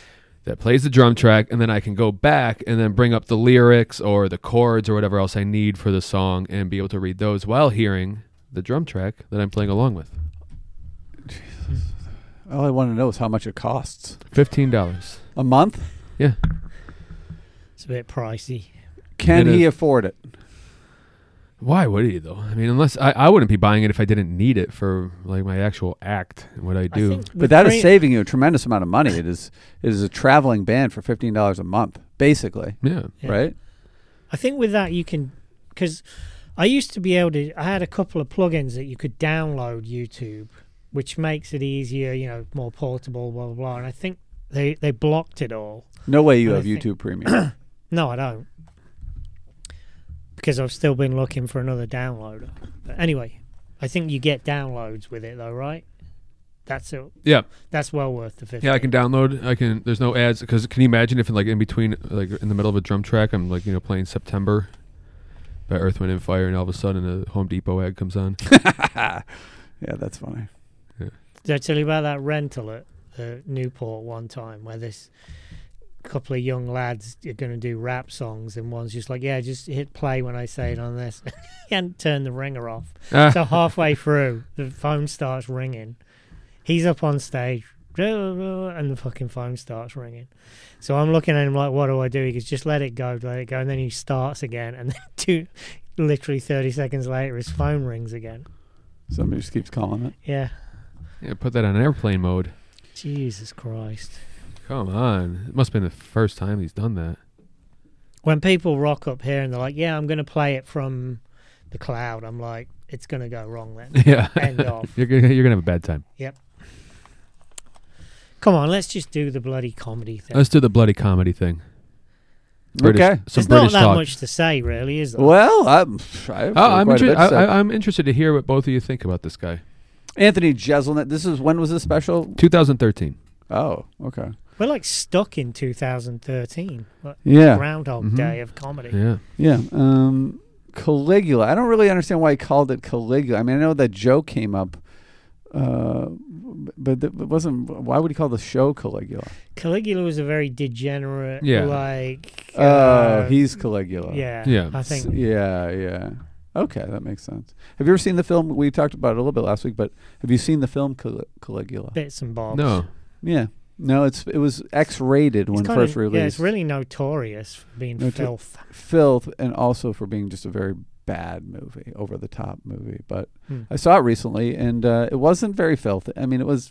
that plays the drum track, and then I can go back and then bring up the lyrics or the chords or whatever else I need for the song and be able to read those while hearing the drum track that I'm playing along with.
Jesus. All I want to know is how much it costs.
fifteen dollars.
A month?
Yeah.
It's a bit pricey.
Can
It
he
is.
afford it?
Why would he, though? I mean, unless I, I wouldn't be buying it if I didn't need it for like my actual act and what I
I
do.
think
But
with
that is
pre-
saving you a tremendous amount of money. It is it is a traveling band for fifteen dollars a month, basically,
yeah.
Yeah.
right?
I think with that you can, because I used to be able to. I had a couple of plugins that you could download YouTube, which makes it easier, you know, more portable, blah blah blah. And I think they they blocked it all.
No way you
I
have
think-
YouTube Premium.
No, I don't, because I've still been looking for another downloader. But anyway, I think you get downloads with it though, right? That's it.
Yeah.
That's well worth the fifty.
Yeah, I can download. I can. There's no ads because can you imagine if in like in between, like in the middle of a drum track, I'm like you know playing September by Earth, Wind and Fire, and all of a sudden a Home Depot ad comes on.
Yeah, that's funny.
Did I tell you about that rental at uh, Newport one time where this couple of young lads are going to do rap songs and one's just like, yeah, just hit play when I say it on this. He hadn't turned the ringer off.
Ah.
So halfway through, the phone starts ringing. He's up on stage and the fucking phone starts ringing. So I'm looking at him like, what do I do? He goes, just let it go, let it go. And then he starts again. And then two, literally thirty seconds later, his phone rings again.
Somebody just keeps calling it.
Yeah.
Yeah, put that on airplane mode.
Jesus Christ.
Come on, it must have been the first time he's done that.
When people rock up here and they're like, yeah, I'm going to play it from the cloud, I'm like, it's going to go wrong then.
Yeah,
End of.
you're gonna you're gonna have a bad time.
Come on, let's just do the bloody comedy thing.
Let's do the bloody comedy thing. British,
Okay.
some
There's
British
not that
talk.
much to say, really, is there?
Well, I'm, I have
Oh, I'm,
quite a
inter-
bit to
I,
say.
I, I'm interested to hear what both of you think about this guy.
Anthony Jeselnik. This is when was this special?
twenty thirteen.
Oh, okay.
We're like stuck in two thousand thirteen. Like
Yeah,
Groundhog
Mhm.
Day of comedy.
Yeah.
yeah. Um, Caligula. I don't really understand why he called it Caligula. I mean, I know that joke came up, uh, but it wasn't. Why would he call the show Caligula?
Caligula was a very degenerate,
Yeah.
like...
Oh,
uh,
he's Caligula.
Yeah,
Yeah.
I think...
Yeah, yeah. Okay, that makes sense. Have you ever seen the film? We talked about it a little bit last week, but have you seen the film Cal- Caligula?
Bits and bobs.
No.
Yeah. No, it's it was X-rated when
It's kind
first
of,
released.
Yeah, it's really notorious for being
Noto-
filth.
filth, and also for being just a very bad movie, over the top movie. But
Hmm.
I saw it recently, and uh, it wasn't very filthy. I mean, it was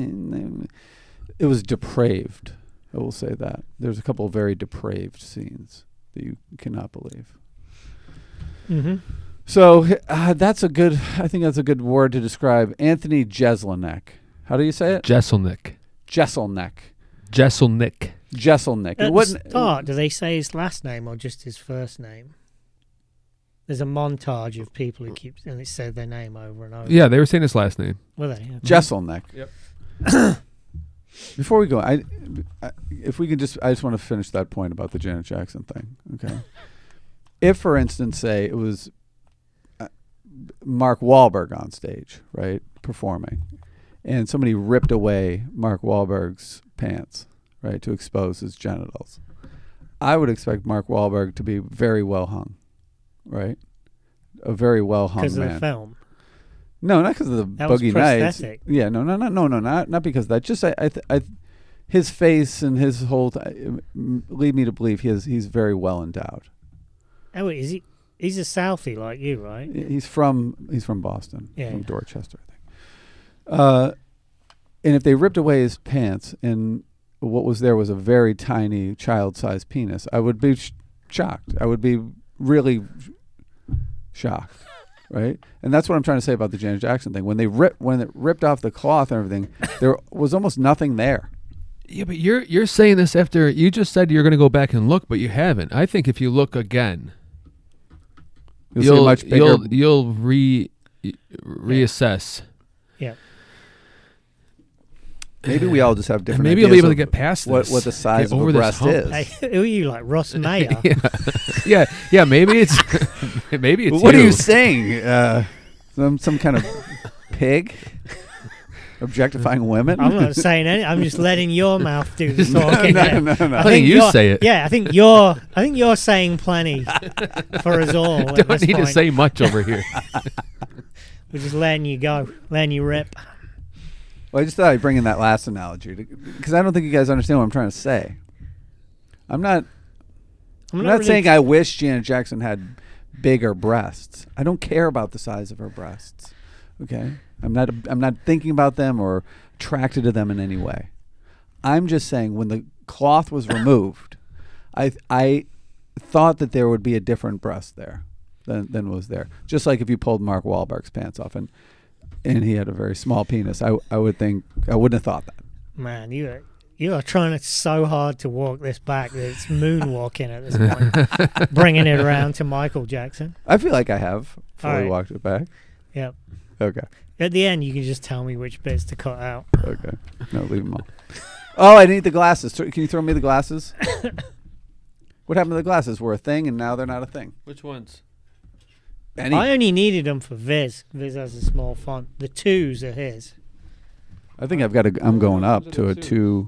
it was depraved. I will say that there's a couple of very depraved scenes that you cannot believe.
Mm-hmm.
So uh, that's a good. I think that's a good word to describe Anthony Jeselnik. How do you say it?
Jeselnik.
Jeselnik.
Jeselnik.
Jeselnik. It
At the
wasn't-
start, do they say his last name or just his first name? There's a montage of people who keep and it said their name over and over.
Yeah, they were saying his last name.
Were they? Okay.
Jeselnik.
Yep.
Before we go, I, I if we can just, I just want to finish that point about the Janet Jackson thing. Okay. If, for instance, say it was uh, Mark Wahlberg on stage, right, performing, and somebody ripped away Mark Wahlberg's pants, right, to expose his genitals, I would expect Mark Wahlberg to be very well hung, right, a very well hung
Because of
man.
the film.
No, not because of the
That was
Boogie Nights.
prosthetic.
Yeah, no, no, no, no, no, not not because of that. Just I, I, th- I th- his face and his whole t- m- lead me to believe he is he's very well endowed.
Oh, wait, is he? He's a Southie like you, right?
He's from he's from Boston,
Yeah,
from
yeah.
Dorchester, I think. Uh, and if they ripped away his pants and what was there was a very tiny child-sized penis, I would be sh- shocked. I would be really sh- shocked. Right, and that's what I'm trying to say about the Janet Jackson thing. When they rip, when it ripped off the cloth and everything, there was almost nothing there.
Yeah, but you're you're saying this after you just said you're going to go back and look, but you haven't. I think if you look again,
You'll, see a
you'll
much bigger.
you'll, you'll re reassess.
Maybe we all just have
And
different.
maybe you'll be
ideas
able to
of
get past
what
this.
what the size
Get
of
over
a
this
breast
hump.
is.
Hey, who are you, like Ross Mayer?
yeah. yeah, yeah. Maybe it's maybe it's
What
you.
are you saying? Uh, some some kind of pig? Objectifying women?
I'm not saying anything. I'm just letting your mouth do the
no,
talking.
no,
there.
no, no.
I
Letting
think
you
you're-
say it.
Yeah, I think you're. I think you're saying plenty for us all. at
Don't
this
need to
point.
say much over here.
We're just letting you go, letting you rip.
Well, I just thought I'd bring in that last analogy because I don't think you guys understand what I'm trying to say. I'm not.
I'm
I'm not
really
saying I wish Janet Jackson had bigger breasts. I don't care about the size of her breasts. Okay, I'm not. I'm not thinking about them or attracted to them in any way. I'm just saying when the cloth was removed, I I thought that there would be a different breast there than than was there. Just like if you pulled Mark Wahlberg's pants off and and he had a very small penis, I I would think I wouldn't have thought that.
Man, you are, you are trying so hard to walk this back that it's moonwalking at this point, bringing it around to Michael Jackson.
I feel like I have fully
Alright.
walked it back.
Yep.
Okay.
At the end, you can just tell me which bits to cut out.
Okay. No, leave them all. Oh, I need the glasses. Th- Can you throw me the glasses? What happened to the glasses? Were a thing, and now they're not a thing.
Which ones?
Any?
I only needed them for Viz. Viz has a small font. The twos are his.
I think I've got. A, I'm going up to a
two.
two.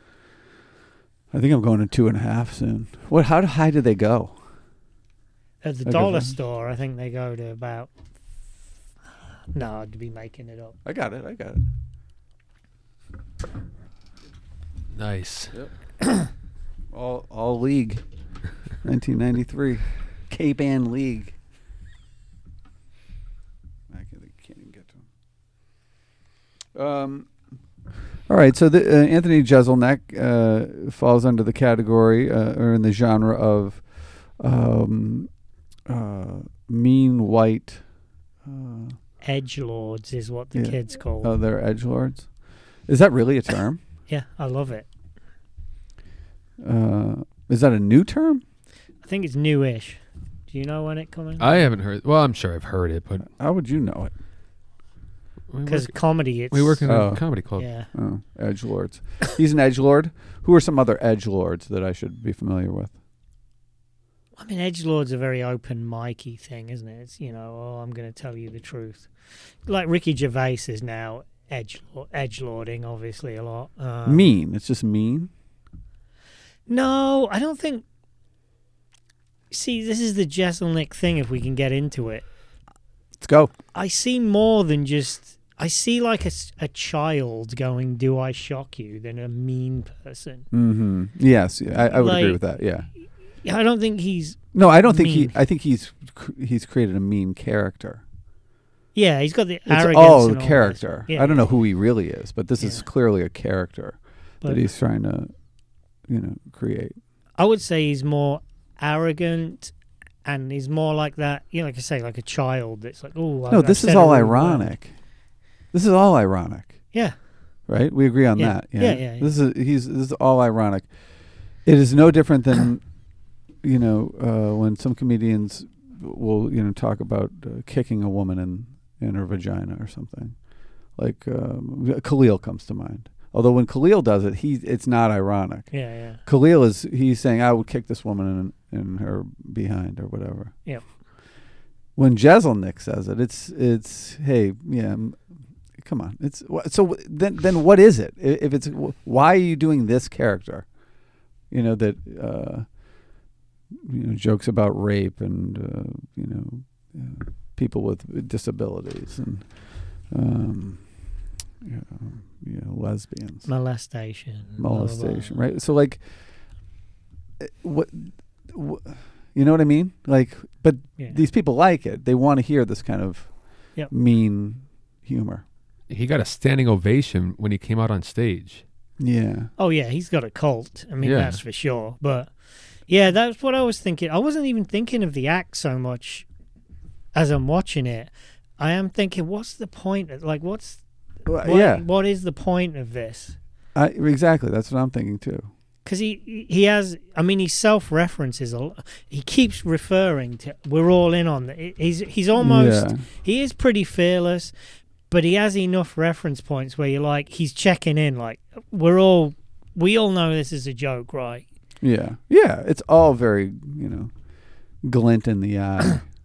I think I'm going to two and a half soon. What? How high did they go?
At the
Okay,
dollar
fine.
store, I think they go to about. No, I'd be making it up.
I got it. I got it.
Nice.
All all league. nineteen ninety-three. Cape Ann League. I can't, I can't even get to them. Um. All right, so the, uh, Anthony Jeselnik uh, falls under the category uh, or in the genre of um, uh, mean white. Uh,
Edgelords is what the
Yeah.
kids call
oh,
them.
they're edgelords. Is that really a term?
Yeah, I love it.
Uh, is that a new term?
I think it's newish. Do you know when it coming?
I haven't heard. Well, I'm sure I've heard it, but
How would you know it?
we
Because
work,
comedy, it's
we work in
Oh.
a comedy club.
yeah.
Oh, edgelords. He's an edgelord. Who are some other edgelords that I should be familiar with?
I mean, edgelord's a very open micy thing, isn't it? It's, you know, oh, I'm going to tell you the truth. Like Ricky Gervais is now edge edgelording, obviously, a lot. Um,
mean. It's just mean.
No, I don't think. See, this is the Jeselnik thing. If we can get into it,
Let's go.
I see more than just. I see like a, s- a child going, "Do I shock you?" than a mean person.
Mm-hmm. Yes, I, I would agree
Like-
with that. Yeah.
Yeah, I don't think he's.
No, I don't think he.
Mean.
I think he's cr- he's created a mean character.
Yeah, he's got the
It's
arrogance.
all
and
the
all
character.
this. Yeah,
I don't know who he really is, but this is
Yeah.
clearly a character
but
that he's trying to, you know, create.
I would say he's more arrogant, and he's more like that. You know, like I say, like a child. That's like, oh,
No, this is all ironic. This is all ironic.
Yeah,
Right? We agree on
Yeah.
that.
Yeah, yeah, yeah.
This is he's this is all ironic. It is no different than, you know, uh, when some comedians will, you know, talk about uh, kicking a woman in in her vagina or something. Like um, Khalil comes to mind. Although when Khalil does it, he it's not ironic.
yeah, yeah.
Khalil is he's saying I would kick this woman in in her behind or whatever.
Yep.
When Jeselnik says it, it's it's hey yeah, m- come on. It's wh- so then then what is it? I- If it's wh- why are you doing this character? You know that uh, you know jokes about rape and uh, you know uh, people with disabilities and um, you know, you know, lesbians.
Molestation. blah, blah, blah.
molestation, right? So like, uh, what, wh- you know what I mean? Like, but
Yeah.
these people like it. They want to hear this kind of
Yep.
mean humor.
He got a standing ovation when he came out on stage.
Yeah.
Oh yeah, he's got a cult. I mean,
Yeah.
that's for sure. But yeah, that's what I was thinking. I wasn't even thinking of the act so much as I'm watching it. I am thinking, what's the point? Of, like, what's
Well,
what,
yeah.
what is the point of this?
I, exactly. That's what I'm thinking too.
Because he he has, I mean, he self-references a lot. He keeps referring to, we're all in on it. He's he's almost,
Yeah.
he is pretty fearless, but he has enough reference points where you're like, he's checking in, like, we're all, we all know this is a joke, right?
Yeah. Yeah. It's all very, you know, glint in the eye.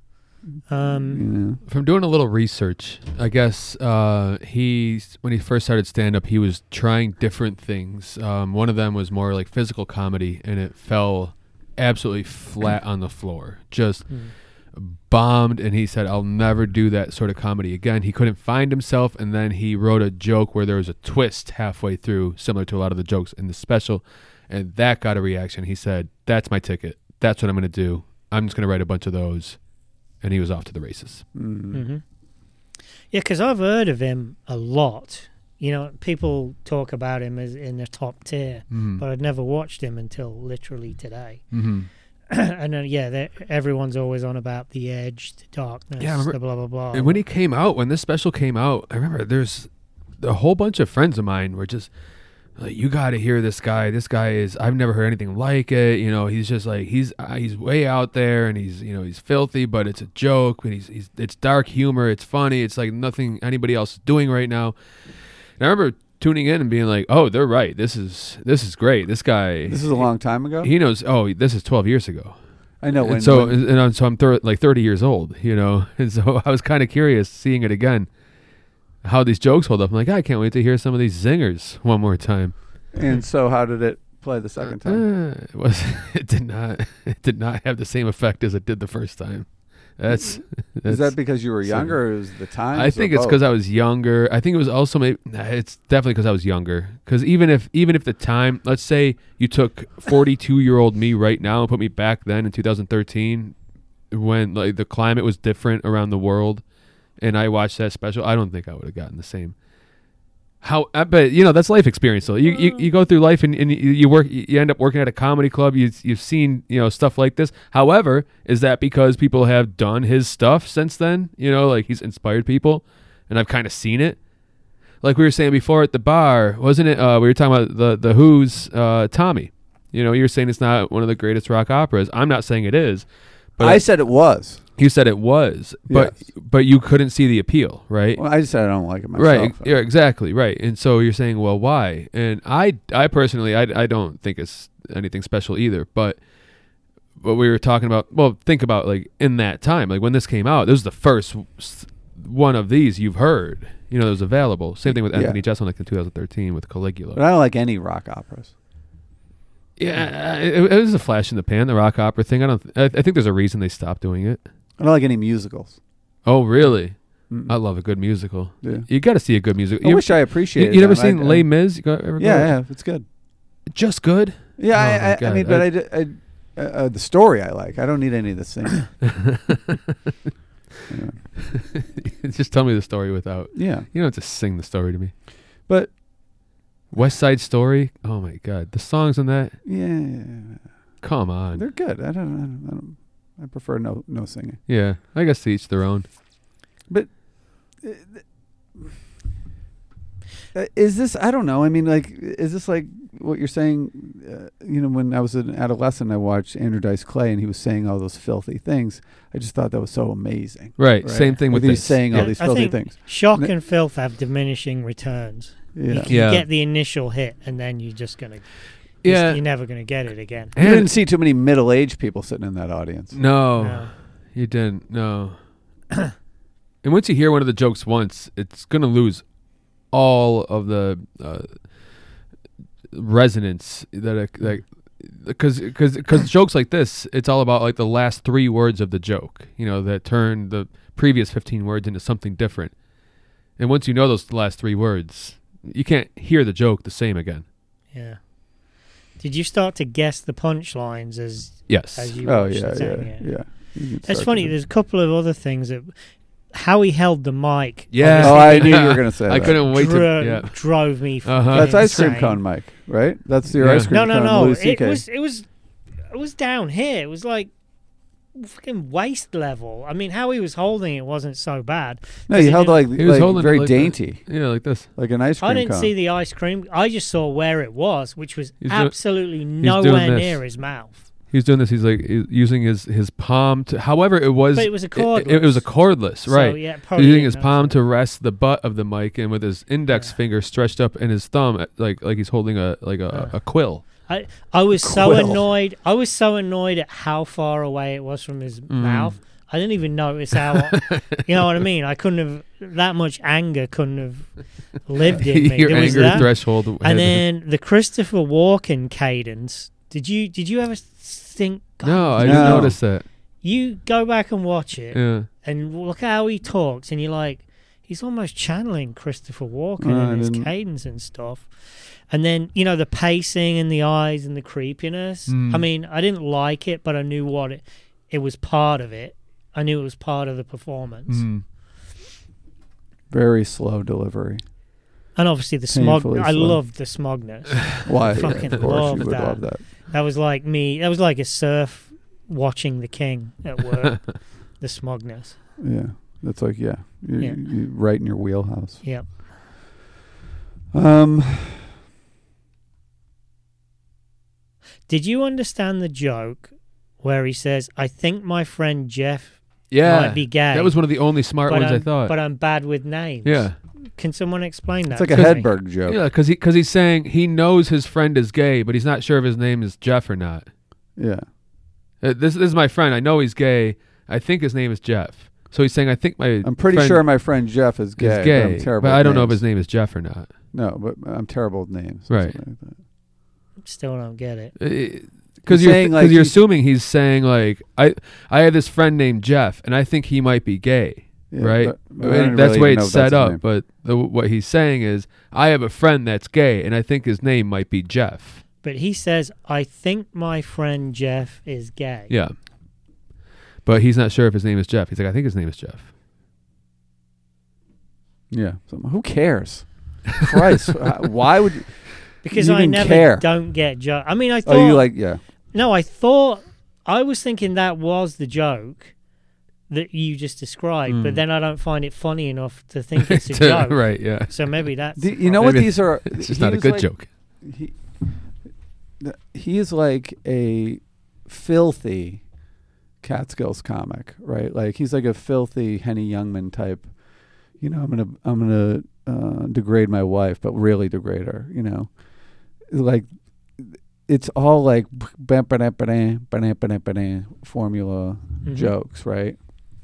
Um,
You know.
From doing a little research, I guess uh, he when he first started stand up, he was trying different things. Um, one of them was more like physical comedy, and it fell absolutely flat on the floor, just
mm.
bombed. And he said, "I'll never do that sort of comedy again." He couldn't find himself, and then he wrote a joke where there was a twist halfway through, similar to a lot of the jokes in the special, and that got a reaction. He said, "That's my ticket. That's what I'm going to do. I'm just going to write a bunch of those." And he was off to the races.
Mm-hmm.
Mm-hmm. Yeah, because I've heard of him a lot. You know, people talk about him as in the top tier,
Mm-hmm.
but I'd never watched him until literally today.
Mm-hmm.
And then, yeah, they- everyone's always on about the edge, the darkness,
Yeah, I remember-
the blah, blah, blah.
And when he came out, when this special came out, I remember there's a whole bunch of friends of mine were just like, "You got to hear this guy. This guy is, I've never heard anything like it. You know, he's just like, he's uh, he's way out there, and he's, you know, he's filthy, but it's a joke, and he's, he's it's dark humor. It's funny. It's like nothing anybody else is doing right now." And I remember tuning in and being like, "Oh, they're right. This is this is great. This guy,
This is a long time ago.
he knows. Oh, this is twelve years ago."
I know. When,
and so,
when-
and I'm, so I'm thir- like thirty years old, you know, and so I was kind of curious seeing it again, how these jokes hold up. I'm like, I can't wait to hear some of these zingers one more time.
and so, how did it play the second time?
Uh, it was, it did not, it did not have the same effect as it did the first time. That's, that's
Is that because you were
so-
younger, or is the time?
I think it's because I was younger. I think it was also maybe nah, it's definitely because I was younger. Because even if even if the time, let's say you took forty-two year old me right now and put me back then in two thousand thirteen, when like the climate was different around the world, and I watched that special, I don't think I would have gotten the same. How, I but you know that's life experience though. You you, you go through life and, and you, you work. You end up working at a comedy club. You you've seen you know stuff like this. However, is that because people have done his stuff since then? You know, like he's inspired people, and I've kind of seen it. Like we were saying before at the bar, wasn't it? Uh, we were talking about the the Who's uh, Tommy. You know, you were saying it's not one of the greatest rock operas. I'm not saying it is, but
I said it was.
you said it was, but
Yes.
but you couldn't see the appeal, right?
Well, I just said I don't like it myself.
Right. Yeah, exactly. Right. And so you're saying, well, why? And I, I personally, I, I don't think it's anything special either. But what we were talking about, well, think about like in that time, like when this came out, this was the first s- one of these you've heard, you know, that was available. Same thing with
Yeah.
Anthony Jeselnik like in two thousand thirteen with Caligula.
But I don't like any rock operas.
Yeah, it, it was a flash in the pan, the rock opera thing. I don't. Th- I, I think there's a reason they stopped doing it.
I don't like any musicals.
Oh, really?
Mm-mm.
I love a good musical.
Yeah.
You got to see a good musical.
I
You,
wish I
you,
appreciated.
you never
them.
seen
I- I-
Les Mis? You go, ever go?
Yeah, yeah, it's good.
Just good.
Yeah,
Oh my
I, I, I
God,
mean, but
I-
I, d- I- uh, uh, the story I like. I don't need any of the singing. yeah.
Just tell me the story without.
yeah,
You don't have to sing the story to me.
but
West Side Story. Oh my God, the songs on that.
yeah,
Come on.
they're good. I don't, I don't, I don't. I prefer no, no singing.
Yeah, I guess to each their own.
But uh, uh, is this? I don't know. I mean, like, is this like what you're saying? Uh, you know, when I was an adolescent, I watched Andrew Dice Clay, and he was saying all those filthy things. I just thought that was so amazing.
Right.
Right.
Same thing
Like
with
he's
this.
saying all
Yeah,
these
I
filthy
think
things.
Shock
N-
and filth have diminishing returns. You,
Yeah.
you
Yeah.
get the initial hit, and then you're just gonna.
Yeah.
You're never gonna get it again.
You
And-
didn't see too many middle-aged people sitting in that audience.
No,
No.
you didn't. No. And once you hear one of the jokes once, it's gonna lose all of the uh, resonance that it, like because because because jokes like this, it's all about like the last three words of the joke, you know, that turn the previous fifteen words into something different. And once you know those last three words, you can't hear the joke the same again.
Yeah. Did you start to guess the punchlines as
Yes.
as you
Oh
watched
yeah,
the
yeah,
thing?
yeah. You can
It's
start
funny.
to-
There's a couple of other things that how he held the mic.
Yeah.
Oh, I
obviously
knew you were gonna say
I
that.
couldn't wait
dro-
to. Yeah.
drove me.
Uh-huh.
That's ice cream
insane.
cone, Mike. Right? That's your
Yeah.
ice cream
No, no,
cone.
no.
Louis
It
C K.
was it was it was down here. It was like fucking waist level. I mean, how he was holding it wasn't so bad.
No, you
he
held
didn't-
like,
He was
like
holding it
very
like that.
dainty,
Yeah, like this.
like an ice cream
I didn't
cone.
see the ice cream. I just saw where it was, which was
He's do-
absolutely
doing
nowhere
this.
near his mouth.
He's doing this. He's like he's using his, his palm to. However, it was.
But it was a
It, it,
cordless.
was a cordless,
So,
right?
yeah,
He's
probably
using
didn't
his
know.
palm to rest the butt of the mic, and with his index
Yeah.
finger stretched up, and his thumb at- like like he's holding a like a,
Yeah.
a quill.
I, I was so
Quill.
annoyed. I was so annoyed at how far away it was from his
Mm.
mouth. I didn't even notice how. You know what I mean? I couldn't have that much anger. Couldn't have lived in me.
Your
There was
anger
that.
threshold.
And
had-
then the Christopher Walken cadence. Did you did you ever think? God,
no, I
No.
didn't notice that.
You go back and watch it,
Yeah.
and look how he talks, and you're like, he's almost channeling Christopher Walken
Uh, I
in his
didn't-
cadence and stuff. And then, you know, the pacing and the eyes and the creepiness.
Mm.
I mean, I didn't like it, but I knew what it, it was part of it. I knew it was part of the performance.
Mm.
Very slow delivery.
And obviously the smog.
Painfully
I
slow.
loved the smugness.
Why?
fucking
of course,
love
you would
that.
love that.
That was like me. That was like a surf watching The King at work. The smugness.
Yeah, that's like yeah, you,
Yeah.
you right in your wheelhouse.
Yep.
Um,
Did you understand the joke where he says, "I think my friend Jeff
Yeah.
might be gay"?
That was one of the only smart
but
ones
I'm,
I thought.
But I'm bad with names.
yeah.
Can someone explain that?
it's like a
to me?
Hedberg joke.
Yeah, because he, cause he's saying he knows his friend is gay, but he's not sure if his name is Jeff or not.
Yeah.
Uh, this, this is my friend. I know he's gay. I think his name is Jeff. So he's saying, I think my
I'm pretty
friend
sure my friend Jeff is gay.
is
but
gay,
I'm terrible.
but
with
I don't know if
names.
his name is Jeff or not.
No, but I'm terrible with names. or
Right.
something like that.
Still don't get it.
Because
He's
you're,
saying,
because
like,
you're
he's-
assuming he's saying, like, I I have this friend named Jeff, and I think he might be gay.
Yeah,
right?
but- but I
And
don't
that's
really
the way
even know
it's
if that's
set
his
up.
name.
But the, what he's saying is, I have a friend that's gay, and I think his name might be Jeff.
But he says, "I think my friend Jeff is gay."
Yeah. But he's not sure if his name is Jeff. He's like, I think his name is Jeff.
Yeah. So, who cares? Christ, uh, why would you?
Because
You
I
even
never
care.
don't get joke. I mean, I thought.
Oh, you like yeah.
No, I thought I was thinking that was the joke that you just described,
Mm.
but then I don't find it funny enough to think it's a
To-
joke.
Right, yeah.
So maybe that's
Do,
the
you know what
Maybe
these are?
It's just
he
not a
was
good
like-
joke.
He, th- he is like a filthy Catskills comic, right? Like he's like a filthy Henny Youngman type. You know, I'm gonna I'm gonna uh, degrade my wife, but really degrade her. You know, like it's all like formula
Mhm.
jokes, right?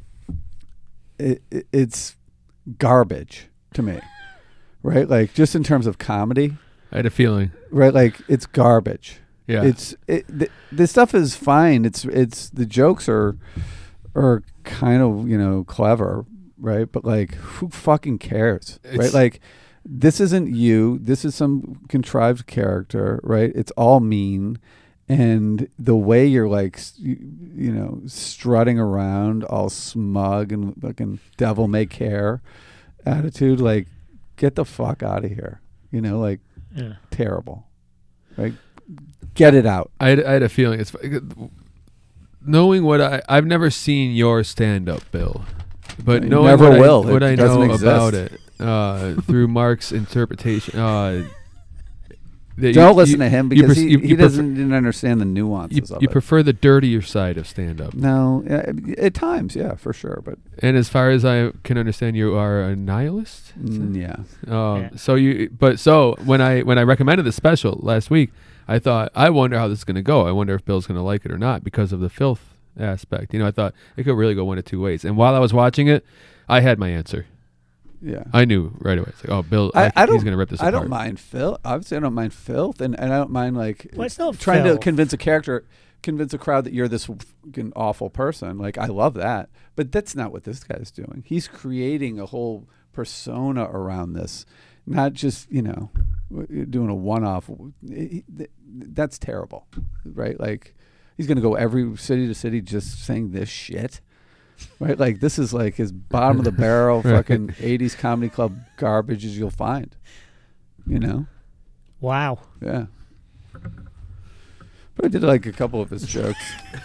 It, it it's garbage to me, right? Like just in terms of comedy,
I had a feeling.
right? Like it's garbage.
Yeah.
It's it, th- this stuff is fine. It's it's the jokes are are kind of you know clever, right? But like, who fucking cares, right?
It's-
Like, this isn't you. This is some contrived character, right? It's all mean, and the way you're like, s- you, you know, strutting around all smug and fucking devil may care attitude, like, get the fuck out of here, you know, like
Yeah.
terrible, right? Get it out.
I had, I had a feeling. It's knowing what I I've never seen your stand up, Bill, but
You
knowing
never
what
will.
I, what
It
I
doesn't
know
exist.
about it uh, through Mark's interpretation. Uh, that you-
Don't listen
you-
to him
you
because
pers-
he,
you-
he
you prefer-
doesn't didn't understand the nuances
You,
of
you
it.
prefer the dirtier side of stand up,
no, uh, at times, yeah, for sure, but
and as far as I can understand, you are a nihilist. Is
mm,
it?
yeah,
Um,
Yeah.
So you, but so when I when I recommended the special last week, I thought I wonder how this is going to go. I wonder if Bill's going to like it or not because of the filth aspect. You know, I thought it could really go one of two ways. And while I was watching it, I had my answer.
yeah.
I knew right away. It's like, oh, Bill,
I-
I,
I don't-
he's going to rip this
I
apart.
don't mind filth. Obviously, I don't mind filth, and, and I don't mind like
Well, it's not
trying to
filth.
convince a character, convince a crowd that you're this fucking awful person. Like I love that, but that's not what this guy's doing. He's creating a whole persona around this, not just you know w- doing a one-off. He- th- That's terrible, right? Like he's gonna go every city to city just saying this shit. Right, like this is like his bottom of the barrel,
Right.
fucking eighties comedy club garbage as you'll find. You know,
Wow.
yeah. But I did like a couple of his jokes.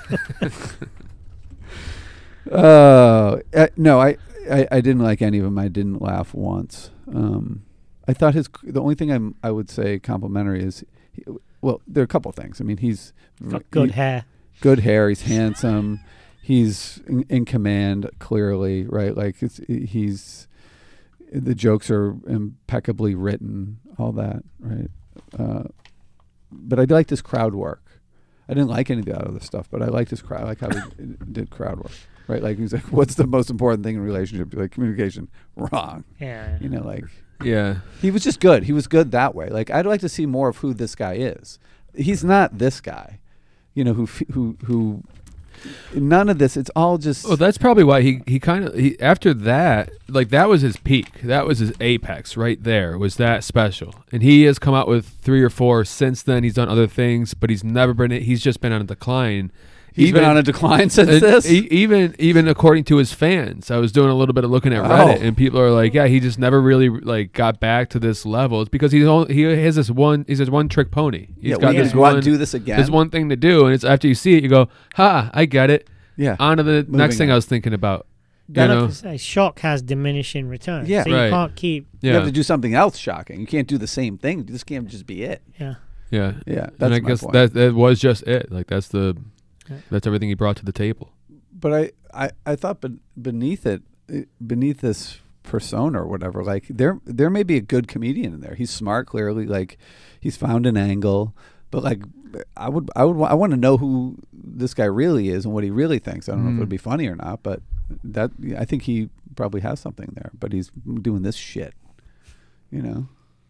uh, uh, no, I, I, I didn't like any of them. I didn't laugh once. Um, I thought his the only thing I'm, I would say complimentary is, he, well, there are a couple things. I mean, he's
Got good
he-
hair.
good hair. He's handsome. He's in, in command, clearly, right? Like it's, he's the jokes are impeccably written, all that, right? Uh, but I liked his crowd work. I didn't like any of the other stuff, but I liked his crowd. I like how he did crowd work. Right, like he's like, "What's the most important thing in a relationship?" Like communication. Wrong.
Yeah.
You know, like
Yeah.
he was just good. He was good that way. Like I'd like to see more of who this guy is. He's not this guy. You know, who f- who who. None of this. It's all just.
Well, that's probably why he he kind of he after that, like that was his peak. That was his apex right there. Was that special? And he has come out with three or four since then. He's done other things, but he's never been. He's just been on a decline.
He's
even,
been on a decline since
uh,
this.
e- even even according to his fans, I was doing a little bit of looking at Reddit,
Oh.
and people are like, "Yeah, he just never really like got back to this level." It's because he's only, he has this one. He's this one trick pony. He's
yeah,
got
we
this
just go out
one.
and do this again.
There's one thing to do, and it's after you see it, you go, "Ha, I get it."
Yeah.
On to the
Moving
next thing
on.
I was thinking about. You
Then
know?
like I say, shock has diminishing returns.
Yeah.
So you
Right.
can't keep.
You
Yeah,
have to do something else shocking. You can't do the same thing. This can't just be it.
Yeah.
yeah,
Yeah, that's
and I
my
guess
point.
that that was just it. Like that's the
Yeah.
that's everything he brought to the table.
But I, I, I thought ben- beneath it, eh, beneath this persona or whatever, like there there may be a good comedian in there. He's smart, clearly. Like he's found an angle. But like I would I would wa- I want to know who this guy really is and what he really thinks. I don't know if it
Mm.
would be funny or not, but that I think he probably has something there. But he's doing this shit, you know.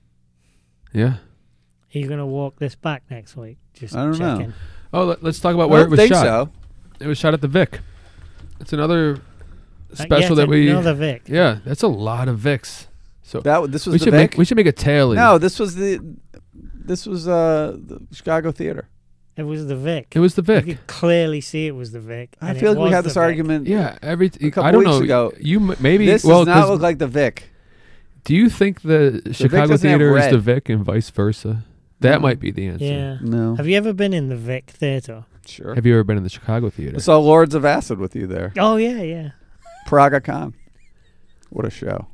Yeah.
Are you going to walk this back next week? Just
I don't know.
checking.
Oh, let, us talk about
I
where
don't
it was
think
shot.
so.
It was shot at the Vic. It's another
Uh,
special
yeah,
that we.
Another Vic.
Yeah, that's a lot of Vics. So
That w- this was
we
the
should
Vic?
make we should make a tally.
No, this was the this was uh the Chicago Theater.
It was the Vic.
it was the
You
Vic.
could clearly see it was the Vic.
I
and
feel
it
like we
was
had
the
this
Vic.
argument.
Yeah, every t-
A couple
I don't
weeks
know.
ago.
You m- maybe
This
well,
does not
'cause
look like the Vic.
do you think the, Chicago
doesn't have
Theater is
red.
the Vic and vice versa? That
No.
might be the answer.
Yeah.
No,
Have you ever been in the Vic Theater?
sure.
Have you ever been in the Chicago Theater?
I saw Lords of Acid with you there.
Oh, yeah, yeah.
Praga Con. What a show.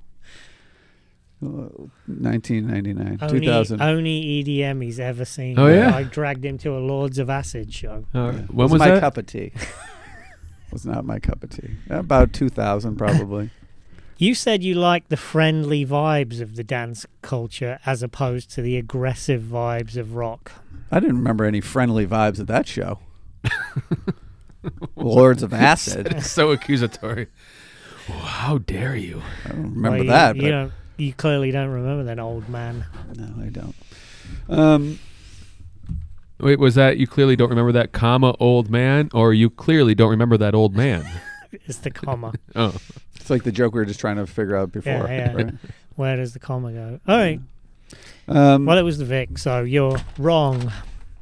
Uh, nineteen ninety-nine,
Only,
two thousand.
only E D M he's ever seen.
Oh, yeah?
I dragged him to a Lords of Acid show.
Uh,
Yeah.
When was
my
that?
cup of tea? Was not my cup of tea. About two thousand probably.
You said you liked the friendly vibes of the dance culture as opposed to the aggressive vibes of rock.
I didn't remember any friendly vibes at that show. Lords of Acid.
It's so accusatory. Oh, how dare you?
I don't remember
Well, you-
that.
You,
but
don't, you clearly don't remember that old man.
no, I don't. Um,
Wait, was that you clearly don't remember that comma old man, or you clearly don't remember that old man?
It's the comma.
Oh,
it's like the joke we were just trying to figure out before.
Yeah, yeah.
Right?
Where does the comma go? All right.
Um,
Well, it was the Vic, so you're wrong.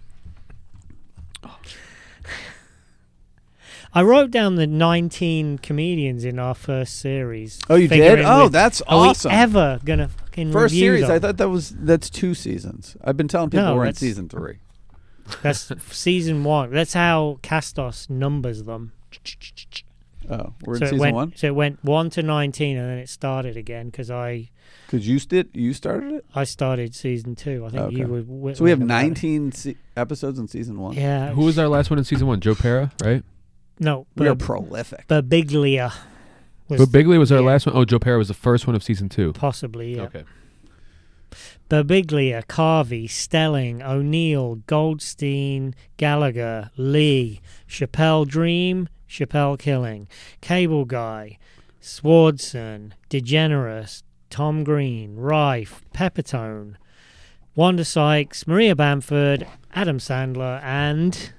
I wrote down the nineteen comedians in our first series.
oh, you did?
figuring
Oh,
with,
that's
Are
awesome.
we ever gonna fucking
First
review
series.
them?
I thought that was that's two seasons. I've been telling people
No,
we're in
that's-
season three.
That's season one. That's how Castos numbers them.
Oh, we're
so
in
it
season
went,
one.
So it went one to nineteen, and then it started again because I
Because you did, you started it.
I started season two. I think
Okay.
you were. Wi-
So we have
were about it.
nineteen se- episodes in season one.
Yeah.
who was our last one in season one? Joe Pera, right?
No,
We are
but
prolific.
Babiglia was
But Bigley was our
yeah.
last one. Oh, Joe Pera was the first one of season two.
possibly. Yeah.
Okay.
Babiglia, Carvey, Stelling, O'Neill, Goldstein, Gallagher, Lee, Chappelle Dream, Chappelle Killing, Cable Guy, Swardson, DeGeneres, Tom Green, Rife, Peppertone, Wanda Sykes, Maria Bamford, Adam Sandler, and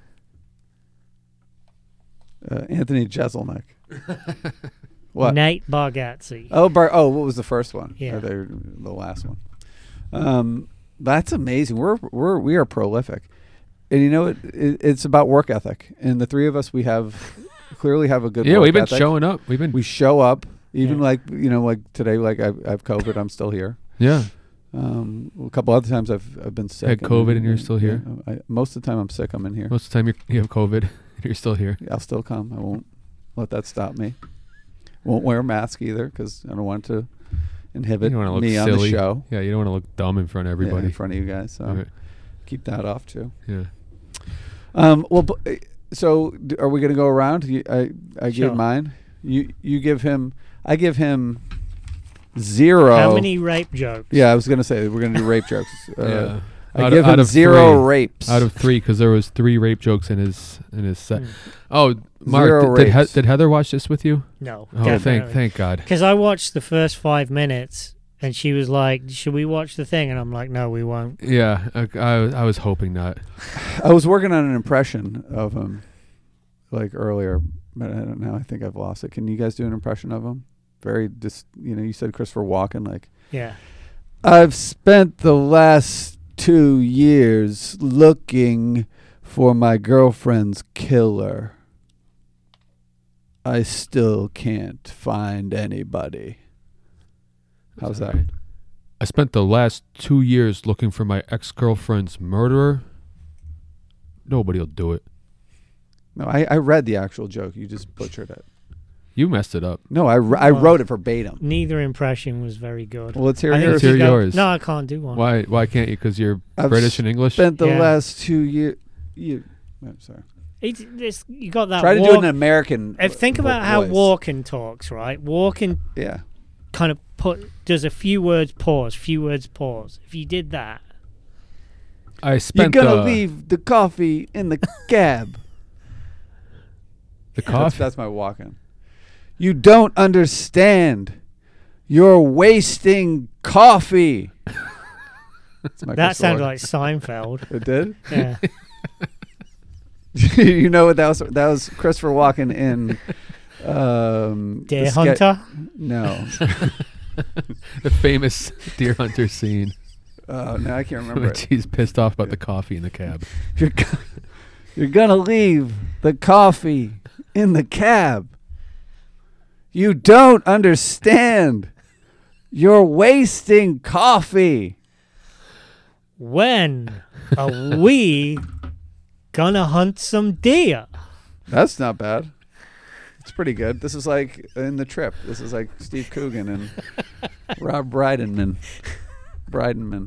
Uh, Anthony Jeselnik. What?
Nate Bargatze.
Oh, Bar- oh, what was the first one?
Yeah.
Or the, the last one. Um, that's amazing. We're we're we are prolific, and you know it, it, it's about work ethic. And the three of us, we have clearly have a good.
Yeah,
work
we've been
ethic.
showing up. We've been.
We show up, even
Yeah.
like you know, like today, like I, I have COVID. I'm still here.
yeah.
Um, a couple other times I've I've been sick.
Had
and-
COVID and you're still here?
Yeah, I, most of the time I'm sick. I'm in here.
Most of the time you're, you have COVID. You're still here.
I'll still come. I won't let that stop me. Won't wear a mask either because I don't want to inhibit
You don't wanna look
me on
silly.
the show.
Yeah, you don't want to look dumb in front of
Yeah,
everybody.
in front of you guys. So
Okay.
keep that off too.
Yeah.
Um, well, bu- uh, so d- are we going to go around? You, I I
Sure.
give mine. You you give him. I give him zero.
How many rape jokes?
Yeah, I was going to say we're going to do rape jokes. Uh,
yeah.
I
Out
give
of- out
him
of
zero
three.
rapes.
Out of three, because there was three rape jokes in his in his set.
Mm.
Oh, Mark,
Zero
did, did, he-
rapes.
did Heather watch this with you?
No.
Oh, thank
definitely.
thank God.
Because I watched the first five minutes, and she was like, "Should we watch the thing?" And I'm like, "No, we won't."
Yeah, I, I, I was hoping not.
I was working on an impression of him, like earlier, but I don't know. I think I've lost it. Can you guys do an impression of him? Very, dis, you know, you said Christopher Walken. Like,
Yeah.
I've spent the last two years looking for my girlfriend's killer. I still can't find anybody. How's that?
Alright. I spent the last two years looking for my ex-girlfriend's murderer. Nobody'll do it.
No, I, I read the actual joke. You just butchered it.
You messed it up.
No, I, r- I
Well,
wrote it verbatim.
Neither impression was very good.
Well, let's hear
I think
yours.
if you
Let's hear
go-
yours.
No, I can't do one.
Why Why can't you? Because you're
I've
British and English?
Spent the
Yeah.
last two years. You, I'm sorry.
It's, it's, you got that.
Try to do
walk-
it in an American.
If think
vo-
about how
voice.
Walken talks, right? Walken
Yeah.
kind of put does a few words pause, few words pause. If you did that,
I
You're
spent
gonna
the,
leave the coffee in the cab.
the
That's,
coffee.
that's my walk-in. You don't understand. You're wasting coffee. That's my
that
Chris
sounded
Walken.
like Seinfeld.
It did.
Yeah.
You know what that was? That was Christopher Walken in um,
Deer
the ske-
Hunter.
No.
The famous deer hunter scene
Oh no, I can't remember
when
it.
she's pissed off about the coffee in the cab.
You're, go- you're gonna leave the coffee in the cab. You don't understand. You're wasting coffee.
When are we gonna hunt some deer?
That's not bad. It's pretty good. This is like in The Trip. This is like Steve Coogan and Rob Brydonman. Brydenman.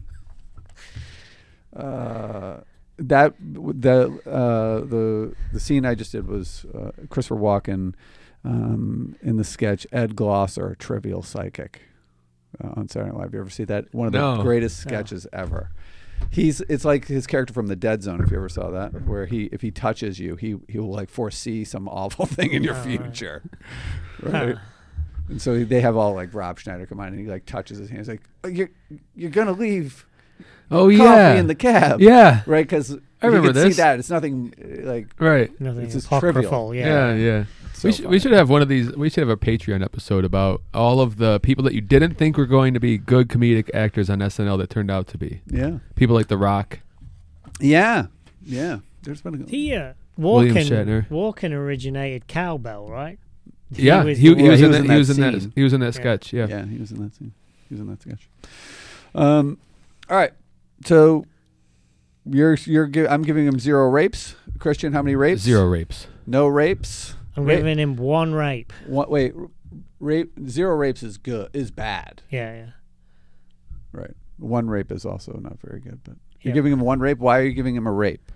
Uh, that the uh, the the scene I just did was uh, Christopher Walken um, in the sketch Ed Glosser, Trivial Psychic, uh, on Saturday Night Live. You ever see that? One of the
No.
greatest
No.
sketches ever. He's it's like his character from The Dead Zone. If you ever saw that, where he if he touches you, he he will like foresee some awful thing in your
Oh, right.
future, right?
Huh.
And so they have all like Rob Schneider come on and he like touches his hand. He's like, oh, "You're you're gonna leave
Oh
coffee
yeah,
in the cab,
yeah,
right?" Because
I remember
you can see
this.
that it's nothing uh, like
right.
Nothing
It's just
apocryphal.
trivial.
Yeah,
Yeah.
yeah.
so
we should we
funny.
should have one of these. We should have a Patreon episode about all of the people that you didn't think were going to be good comedic actors on S N L that turned out to be.
yeah,
People like The Rock.
yeah, yeah. There's been a,
He uh,
William
Walken.
Shatner.
Walken originated cowbell, right?
Yeah,
was
he,
the
he
one-
was
he
in
was
that.
in
He
that
was in that.
scene.
He was in that
Yeah.
sketch. Yeah.
yeah. He was in that scene. He was in that sketch. Um, all right. So you're you're gi- I'm giving him zero rapes. Christian, how many rapes?
Zero rapes.
No rapes.
I'm
Rape-
giving him one rape.
What, wait, r- rape zero rapes is good is bad.
Yeah, yeah.
Right. One rape is also not very good, but you're
Yeah.
giving him one rape. Why are you giving him a rape?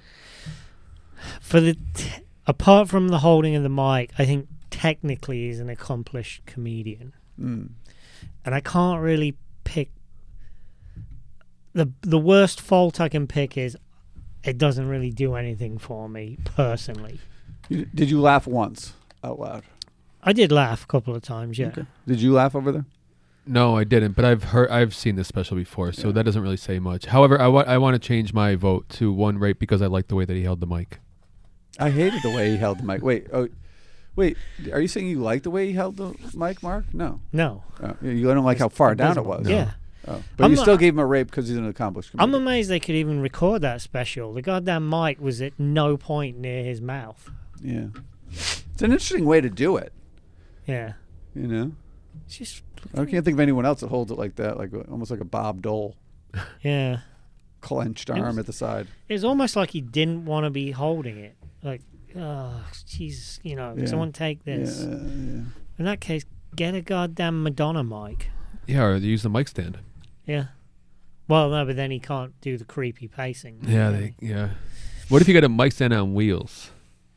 For the t- apart from the holding of the mic, I think technically he's an accomplished comedian,
Mm.
and I can't really pick. the The worst fault I can pick is it doesn't really do anything for me personally.
You, did you laugh once out loud?
I did laugh a couple of times, yeah.
Okay. Did you laugh over there?
No, I didn't. But I've heard. I've seen this special before, so
Yeah.
that doesn't really say much. However, I wa- I want to change my vote to one rape because I like the way that he held the mic.
I hated the way he held the mic. Wait, oh, wait. Are you saying you like the way he held the mic, Mark? No.
No,
Oh, you don't like how far down it
visible.
was.
No.
Yeah,
Oh. But
I'm
you
not-
still gave him a rape because he's an accomplished
I'm
comedian.
amazed they could even record that special. The goddamn mic was at no point near his mouth.
Yeah. It's an interesting way to do it.
Yeah,
You know,
it's just
I can't think of anyone else that holds it like that, like almost like a Bob Dole
yeah.
clenched
It
arm
was-
at the side.
It's almost like he didn't want to be holding it. Like, oh, Jesus, you know,
Yeah.
someone take this.
Yeah, yeah.
In that case, get a goddamn Madonna mic.
Yeah, or they use the mic stand.
Yeah. Well, no, but then he can't do the creepy pacing.
Yeah, they. Yeah. What if you got a mic stand on wheels?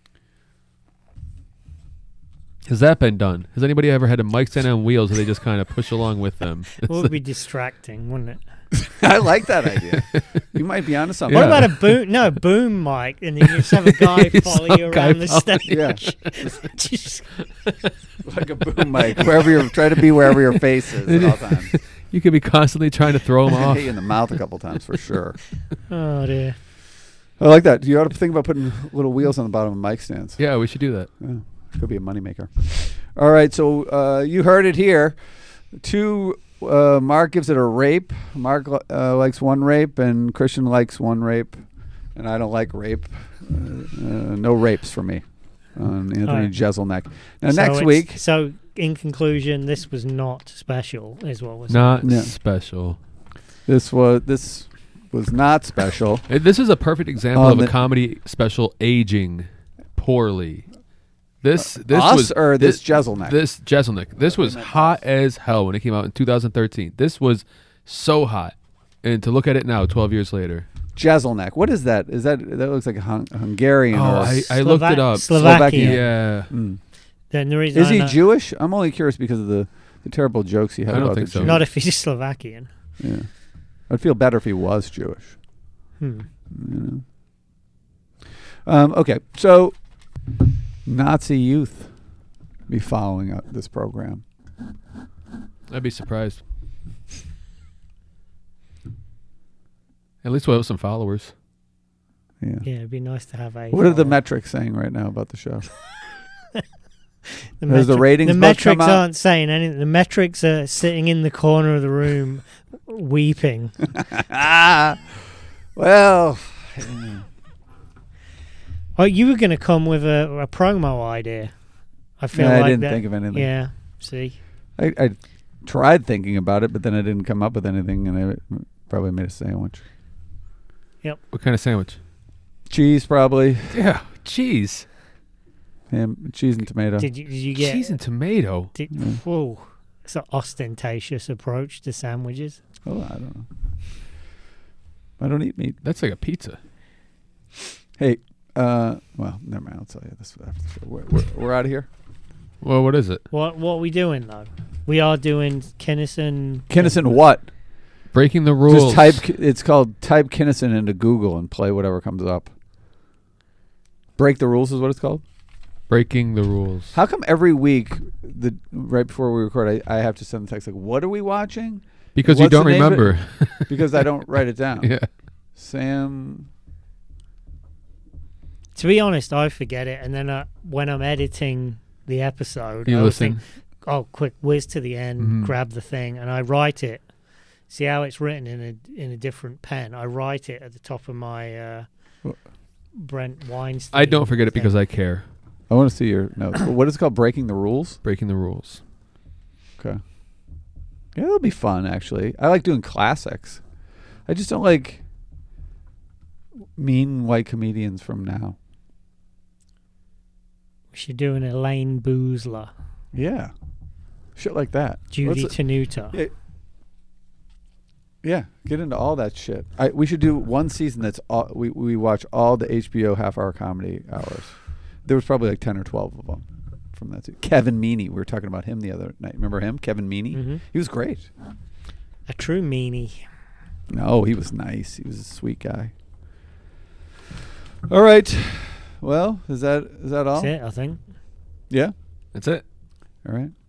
Has that been done? Has anybody ever had a mic stand on wheels that they just kind of push along with them?
It would be distracting, wouldn't it?
I like that idea. You might be onto something.
What
Yeah.
about a boom? No, boom mic, and then you just have a guy follow
Some
you
guy
around the
follow
stage.
Yeah.
Just-
Like a boom mic, wherever you're, try to be wherever your face is at all times.
You could be constantly trying to throw them off.
Hit you in the mouth a couple times for sure.
oh dear.
I like that. You ought to think about putting little wheels on the bottom of mic stands.
Yeah, we should do that.
Yeah, could be a moneymaker. All right, so uh, you heard it here. Two, uh, Mark gives it a rape. Mark uh, likes one rape, and Christian likes one rape, and I don't like rape. Uh, uh, no rapes for me on Anthony
All right.
Jeselnik. Now,
So
next
it's-
week,
So, in conclusion, this was not special, is what was
Not
Yeah.
special.
this was this was not special.
Uh, This is a perfect example
Um,
of a
the-
comedy special aging poorly. This this
Us
was
or this Jeselnik?
This Jeselnik. This was hot as hell when it came out in two thousand thirteen. This was so hot, and to look at it now, twelve years later.
Jeselnik. What is that? Is that that looks like a Hun- Hungarian?
Oh,
or a
I,
s-
I looked it up.
Slovakian.
Yeah,
Mm.
Then the reason
Is
I
he
know-
Jewish? I'm only curious because of the, the terrible jokes he had
I don't
about
think
the
so.
Jews.
Not if he's Slovakian.
Yeah. I'd feel better if he was Jewish.
Hmm.
You know? Um, okay, so Nazi youth be following up this program.
I'd be surprised. At least we'll have some followers.
Yeah.
Yeah, it'd be nice to have a.
What are the
follow.
metrics saying right now about the show?
The
Has the ratings
The
book
metrics
come out?
aren't saying anything. The metrics are sitting in the corner of the room, weeping.
ah, well, yeah.
Oh, you were going to come with a, a promo idea. I feel
Yeah,
like
I didn't
that.
think of anything.
Yeah. See.
I, I tried thinking about it, but then I didn't come up with anything, and I probably made a sandwich.
What kind of sandwich?
Cheese, probably.
Yeah, cheese.
Ham, cheese and tomato.
Did you? Did you get?
Cheese and tomato.
Did,
Yeah.
Whoa. It's an ostentatious approach to sandwiches.
Oh, I don't know. I don't eat meat.
That's like a pizza.
Hey, uh, well, never mind. I'll tell you this after the show. We're, we're, we're out of here.
Well, what is it?
What What are we doing though? We are doing Kinnison.
Kinnison, what?
Breaking the rules.
Just type. It's called type Kinnison into Google and play whatever comes up. Break the rules is what it's called.
Breaking the rules.
How come every week, the right before we record, I, I have to send the text like, "What are we watching?"
Because you
What's
don't
the name of it?
remember.
Because I don't write it down.
Yeah.
Sam.
To be honest, I forget it, and then uh, when I'm editing the episode,
You
I always
listen.
think, "Oh, quick, whiz to the end,
Mhm.
grab the thing," and I write it. See how it's written in a in a different pen. I write it at the top of my uh,
Wha-
Brent Weinstein.
I don't forget it
thing.
because I care.
I want to see your notes. What is it called? Breaking the rules.
Breaking the rules.
Okay. Yeah, it'll be fun, actually. I like doing classics. I just don't like mean white comedians from now.
We should do an Elaine Boozler,
Yeah. Shit like that.
Judy
Let's-
Tenuta.
Yeah. Yeah, get into all that shit. I, we should do one season that's all, we, we watch all the H B O half-hour comedy hours. There was probably like ten or twelve of them from that season. Kevin Meaney, we were talking about him the other night. Remember him? Kevin Meaney?
hmm
He was great.
A true meanie.
No, he was nice. He was a sweet guy. All right. Well, is that is that all?
That's it, I think.
Yeah.
That's it.
All right.